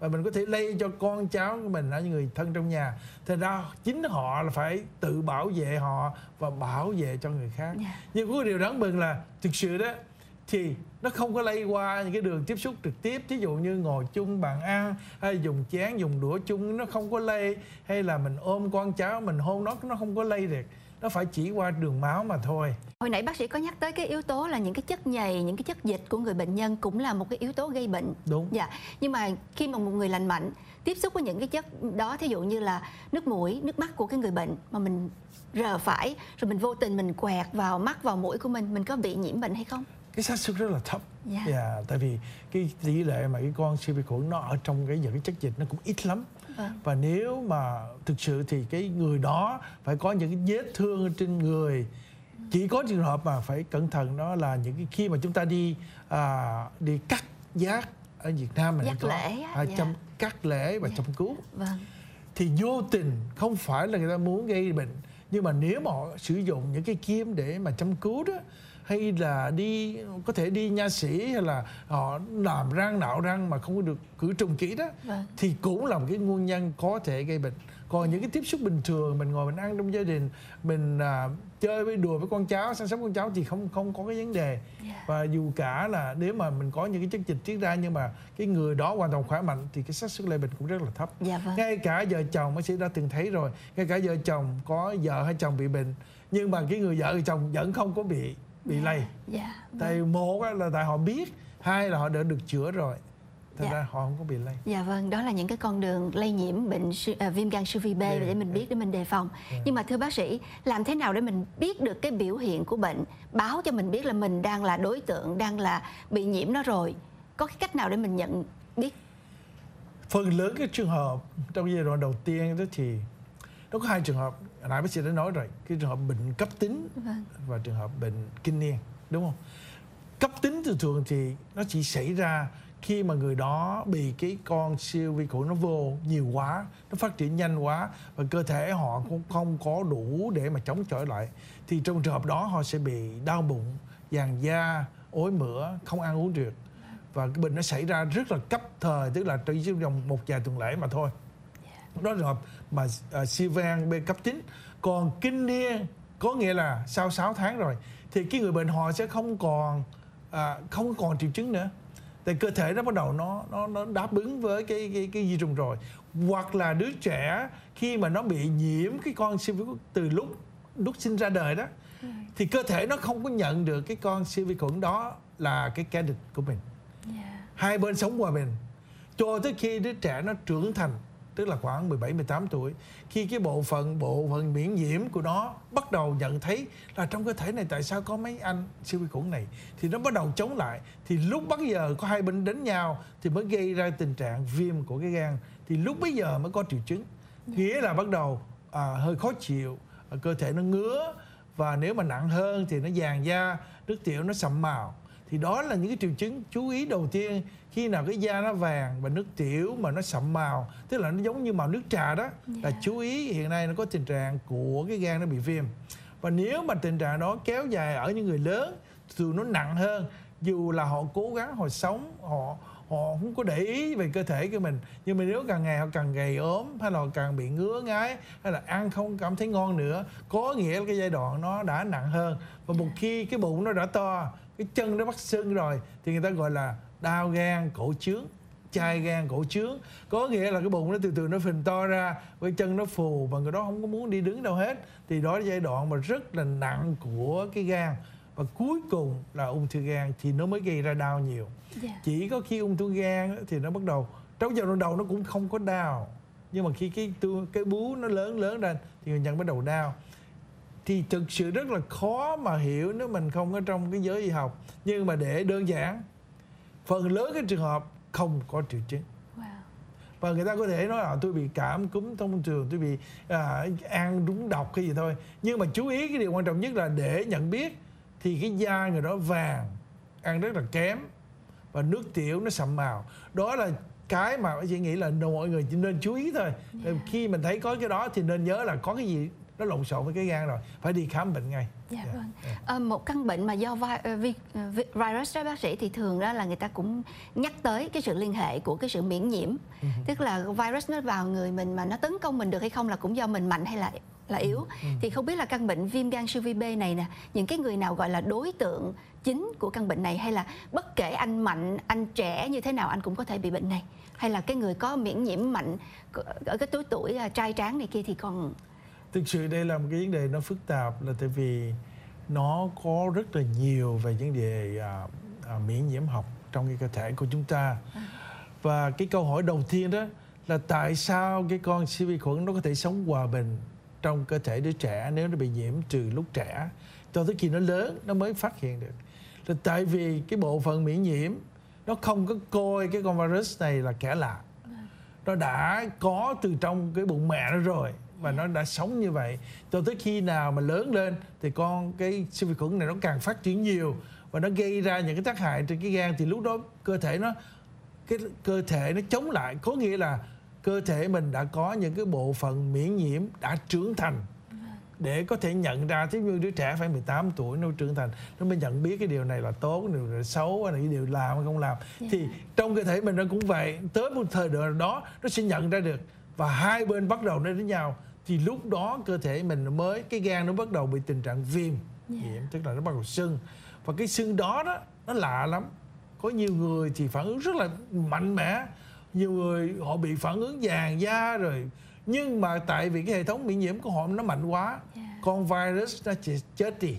và mình có thể lây cho con cháu của mình, ở những người thân trong nhà. Thành ra chính họ là phải tự bảo vệ họ và bảo vệ cho người khác. Yeah. Nhưng có điều đáng mừng là thực sự đó thì nó không có lây qua những cái đường tiếp xúc trực tiếp, thí dụ như ngồi chung bàn ăn hay dùng chén dùng đũa chung, nó không có lây, hay là mình ôm con cháu mình hôn nó, nó không có lây được, nó phải chỉ qua đường máu mà thôi. Hồi nãy bác sĩ có nhắc tới cái yếu tố là những cái chất nhầy, những cái chất dịch của người bệnh nhân cũng là một cái yếu tố gây bệnh. Đúng. Dạ. Nhưng mà khi mà một người lành mạnh tiếp xúc với những cái chất đó, thí dụ như là nước mũi, nước mắt của cái người bệnh mà mình rờ phải, rồi mình vô tình mình quẹt vào mắt, vào mũi của mình, mình có bị nhiễm bệnh hay không? Cái xác suất rất là thấp. Yeah. Yeah, tại vì cái tỷ lệ mà cái con siêu vi khuẩn nó ở trong cái những cái chất dịch nó cũng ít lắm. Vâng. Và nếu mà thực sự thì cái người đó phải có những cái vết thương ở trên người. Chỉ có trường hợp mà phải cẩn thận đó là những cái khi mà chúng ta đi à, đi cắt giác ở Việt Nam mình Giác có lễ á, à, dạ. chăm cắt lễ và chăm cứu. Vâng. Thì vô tình không phải là người ta muốn gây bệnh, nhưng mà nếu mà họ sử dụng những cái kim để mà chăm cứu đó, hay là đi có thể đi nha sĩ, hay là họ làm răng nạo răng mà không có được khử trùng kỹ đó, Vâng. thì cũng là một cái nguyên nhân có thể gây bệnh. Còn những cái tiếp xúc bình thường, mình ngồi mình ăn trong gia đình, mình à, chơi với đùa với con cháu, săn sóc con cháu thì không không có cái vấn đề. Yeah. Và dù cả là nếu mà mình có những cái chất dịch tiết ra nhưng mà cái người đó hoàn toàn khỏe mạnh thì cái xác suất lây bệnh cũng rất là thấp. Dạ vâng. Ngay cả vợ chồng, bác sĩ đã từng thấy rồi, ngay cả vợ chồng có vợ hay chồng bị bệnh nhưng mà cái người vợ hay chồng vẫn không có bị bị Yeah. lây. Dạ. Tại một á, là tại họ biết, hai là họ đã được chữa rồi, thành Dạ. ra họ không có bị lây. Dạ vâng, đó là những cái con đường lây nhiễm bệnh sư- à, viêm gan siêu vi B Yeah, để mình biết để mình đề phòng. Nhưng mà thưa bác sĩ, làm thế nào để mình biết được cái biểu hiện của bệnh, báo cho mình biết là mình đang là đối tượng, đang là bị nhiễm nó rồi? Có cái cách nào để mình nhận biết? Phần lớn cái trường hợp trong giai đoạn đầu tiên đó thì nó có hai trường hợp, hồi nãy bác sĩ đã nói rồi, cái trường hợp bệnh cấp tính Vâng. và trường hợp bệnh kinh niên, đúng không? Cấp tính thường thường thì nó chỉ xảy ra khi mà người đó bị cái con siêu vi khuẩn nó vô nhiều quá, nó phát triển nhanh quá và cơ thể họ cũng không có đủ để mà chống chọi lại, thì trong trường hợp đó họ sẽ bị đau bụng, vàng da, ói mửa, không ăn uống được, và cái bệnh nó xảy ra rất là cấp thời, tức là trong vòng một vài tuần lễ mà thôi. Đó là trường hợp mà uh, siêu vi gan B cấp tính. Còn kinh niên có nghĩa là sau sáu tháng rồi thì cái người bệnh họ sẽ không còn à, không còn triệu chứng nữa. Tại cơ thể nó bắt đầu nó nó nó đáp ứng với cái cái cái vi trùng rồi. Hoặc là đứa trẻ khi mà nó bị nhiễm cái con siêu vi khuẩn từ lúc lúc sinh ra đời đó, thì cơ thể nó không có nhận được cái con siêu vi khuẩn đó là cái kẻ địch của mình. Hai bên sống hòa bình cho tới khi đứa trẻ nó trưởng thành, tức là khoảng mười bảy mười tám tuổi, khi cái bộ phận bộ phận miễn nhiễm của nó bắt đầu nhận thấy là trong cơ thể này tại sao có mấy anh siêu vi khuẩn này, thì nó bắt đầu chống lại, thì lúc bấy giờ có hai bên đánh nhau thì mới gây ra tình trạng viêm của cái gan, thì lúc bấy giờ mới có triệu chứng, nghĩa là bắt đầu à, hơi khó chịu, à, cơ thể nó ngứa, và nếu mà nặng hơn thì nó vàng da, nước tiểu nó sậm màu. Thì đó là những cái triệu chứng chú ý đầu tiên khi nào cái da nó vàng và nước tiểu mà nó sậm màu, tức là nó giống như màu nước trà đó, là chú ý hiện nay nó có tình trạng của cái gan nó bị viêm. Và nếu mà tình trạng đó kéo dài ở những người lớn thì nó nặng hơn, dù là họ cố gắng họ sống, họ họ không có để ý về cơ thể của mình, nhưng mà nếu càng ngày họ càng gầy ốm, hay là họ càng bị ngứa ngáy, hay là ăn không cảm thấy ngon nữa, có nghĩa là cái giai đoạn nó đã nặng hơn. Và một khi cái bụng nó đã to, cái chân nó bắt sưng rồi, thì người ta gọi là đau gan cổ trướng, chai gan cổ trướng, có nghĩa là cái bụng nó từ từ nó phình to ra, cái chân nó phù và người đó không có muốn đi đứng đâu hết, thì đó là giai đoạn mà rất là nặng của cái gan, và cuối cùng là ung thư gan thì nó mới gây ra đau nhiều. Yeah. Chỉ có khi ung thư gan thì nó bắt đầu trong giai đoạn đầu nó cũng không có đau, nhưng mà khi cái cái bú nó lớn lớn lên thì người nhận bắt đầu đau. Thì thực sự rất là khó mà hiểu nếu mình không ở trong cái giới y học. Nhưng mà để đơn giản, phần lớn cái trường hợp không có triệu chứng. Wow. Và người ta có thể nói là tôi bị cảm cúm thông thường, tôi bị à, ăn đúng độc cái gì thôi. Nhưng mà chú ý cái điều quan trọng nhất là để nhận biết thì cái da người đó vàng, ăn rất là kém, và nước tiểu nó sậm màu. Đó là cái mà chị nghĩ là mọi người chỉ nên chú ý thôi. Yeah. Khi mình thấy có cái đó thì nên nhớ là có cái gì nó lộn xộn với cái gan rồi, phải đi khám bệnh ngay. Dạ Dạ. vâng. À, một căn bệnh mà do vi, uh, vi, uh, vi- virus đó bác sĩ, thì thường đó là người ta cũng nhắc tới cái sự liên hệ của cái sự miễn nhiễm. Ừ. Tức là virus nó vào người mình mà nó tấn công mình được hay không là cũng do mình mạnh hay là là yếu. Ừ. Thì không biết là căn bệnh viêm gan siêu vi B này nè, những cái người nào gọi là đối tượng chính của căn bệnh này, hay là bất kể anh mạnh, anh trẻ như thế nào anh cũng có thể bị bệnh này, hay là cái người có miễn nhiễm mạnh ở cái tuổi tuổi uh, trai tráng này kia thì còn. Thực sự đây là một cái vấn đề nó phức tạp, là tại vì nó có rất là nhiều về vấn đề à, à, miễn nhiễm học trong cái cơ thể của chúng ta. Và cái câu hỏi đầu tiên đó là tại sao cái con siêu vi khuẩn nó có thể sống hòa bình trong cơ thể đứa trẻ nếu nó bị nhiễm từ lúc trẻ cho tới khi nó lớn nó mới phát hiện được. Là tại vì cái bộ phận miễn nhiễm nó không có coi cái con virus này là kẻ lạ. Nó đã có từ trong cái bụng mẹ nó rồi, và nó đã sống như vậy cho tới khi nào mà lớn lên thì con cái siêu vi khuẩn này nó càng phát triển nhiều và nó gây ra những cái tác hại trên cái gan, thì lúc đó cơ thể nó cái cơ thể nó chống lại, có nghĩa là cơ thể mình đã có những cái bộ phận miễn nhiễm đã trưởng thành để có thể nhận ra. Thí như đứa trẻ phải mười tám tuổi nó trưởng thành, nó mới nhận biết cái điều này là tốt, cái điều này là xấu, hay là cái điều làm hay không làm. Yeah. Thì trong cơ thể mình nó cũng vậy, tới một thời đoạn đó nó sẽ nhận ra được, và hai bên bắt đầu nó đến nhau, thì lúc đó cơ thể mình mới, cái gan nó bắt đầu bị tình trạng viêm nhiễm, tức là nó bắt đầu sưng. Và cái sưng đó đó nó lạ lắm, có nhiều người thì phản ứng rất là mạnh mẽ, nhiều người họ bị phản ứng vàng da rồi, nhưng mà tại vì cái hệ thống miễn nhiễm của họ nó mạnh quá, con virus nó chỉ chết đi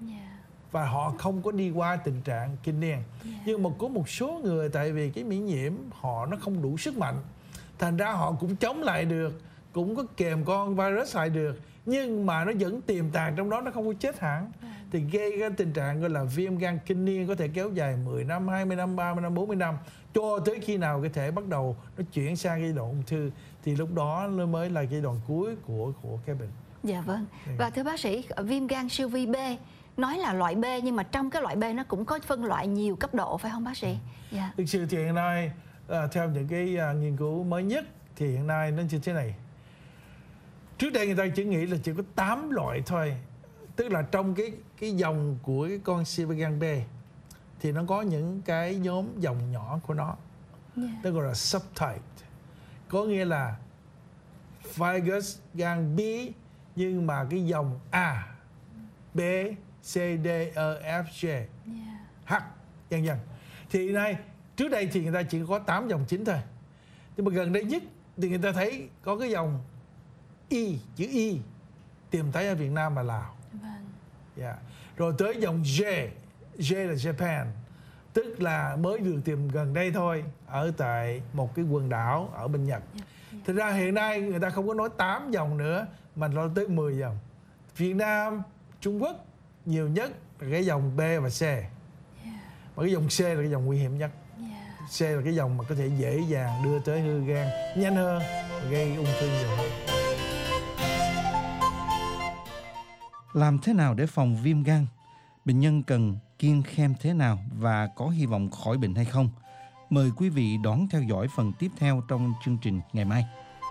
và họ không có đi qua tình trạng kinh niên. Nhưng mà có một số người tại vì cái miễn nhiễm họ nó không đủ sức mạnh, thành ra họ cũng chống lại được, cũng có kèm con virus lại được, nhưng mà nó vẫn tiềm tàng trong đó, nó không có chết hẳn, thì gây cái tình trạng gọi là viêm gan kinh niên, có thể kéo dài mười năm, hai mươi năm, ba mươi năm, bốn mươi năm, cho tới khi nào cái thể bắt đầu nó chuyển sang giai đoạn ung thư, thì lúc đó nó mới là giai đoạn cuối của của cái bệnh. Dạ vâng. Và thưa bác sĩ, viêm gan siêu vi B nói là loại B, nhưng mà trong cái loại B nó cũng có phân loại nhiều cấp độ phải không bác sĩ? Dạ. Thực sự thì hiện nay à, theo những cái à, nghiên cứu mới nhất thì hiện nay nó như thế này. Trước đây người ta chỉ nghĩ là chỉ có tám loại thôi, tức là trong cái cái dòng của cái con siêu vi gan B thì nó có những cái nhóm dòng nhỏ của nó, Yeah. nó gọi là subtype, có nghĩa là virus gan B nhưng mà cái dòng A, B, C, D, E, F, G, H, vân vân. Thì nay trước đây thì người ta chỉ có tám dòng chính thôi, nhưng mà gần đây nhất thì người ta thấy có cái dòng Y, chữ Y tìm thấy ở Việt Nam và Lào. Vâng. Yeah. Rồi tới dòng J, J là Japan, tức là mới được tìm gần đây thôi, ở tại một cái quần đảo ở bên Nhật. Thực ra hiện nay người ta không có nói tám dòng nữa mà nói tới mười dòng. Việt Nam, Trung Quốc nhiều nhất là cái dòng B và C. Mà cái dòng C là cái dòng nguy hiểm nhất. C là cái dòng mà có thể dễ dàng đưa tới hư gan nhanh hơn và gây ung thư nhiều hơn. Làm thế nào để phòng viêm gan? Bệnh nhân cần kiêng khem thế nào và có hy vọng khỏi bệnh hay không? Mời quý vị đón theo dõi phần tiếp theo trong chương trình ngày mai.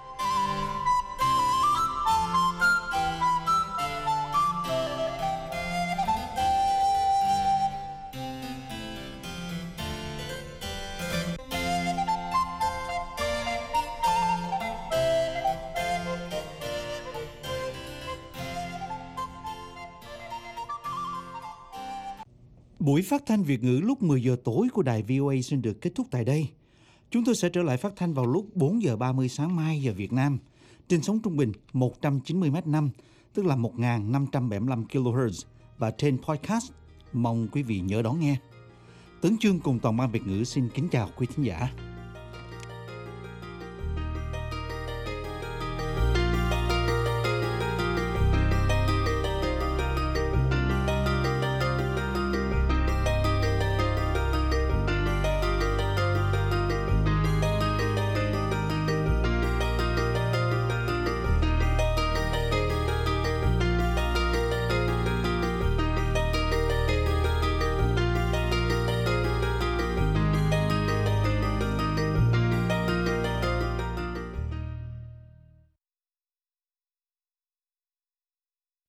Buổi phát thanh Việt ngữ lúc mười giờ tối của đài vê o a xin được kết thúc tại đây. Chúng tôi sẽ trở lại phát thanh vào lúc bốn giờ ba mươi sáng mai giờ Việt Nam trên sóng trung bình một trăm chín mươi mét năm, tức là một nghìn năm trăm bảy mươi lăm ki lô héc và trên podcast. Mong quý vị nhớ đón nghe. Tấn Chương cùng toàn ban Việt ngữ xin kính chào quý thính giả.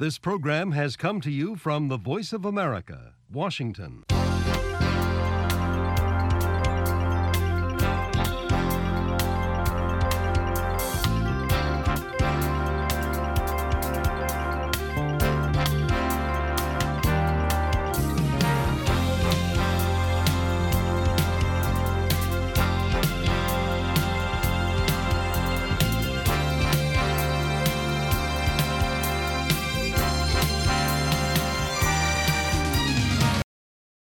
This program has come to you from the Voice of America, Washington.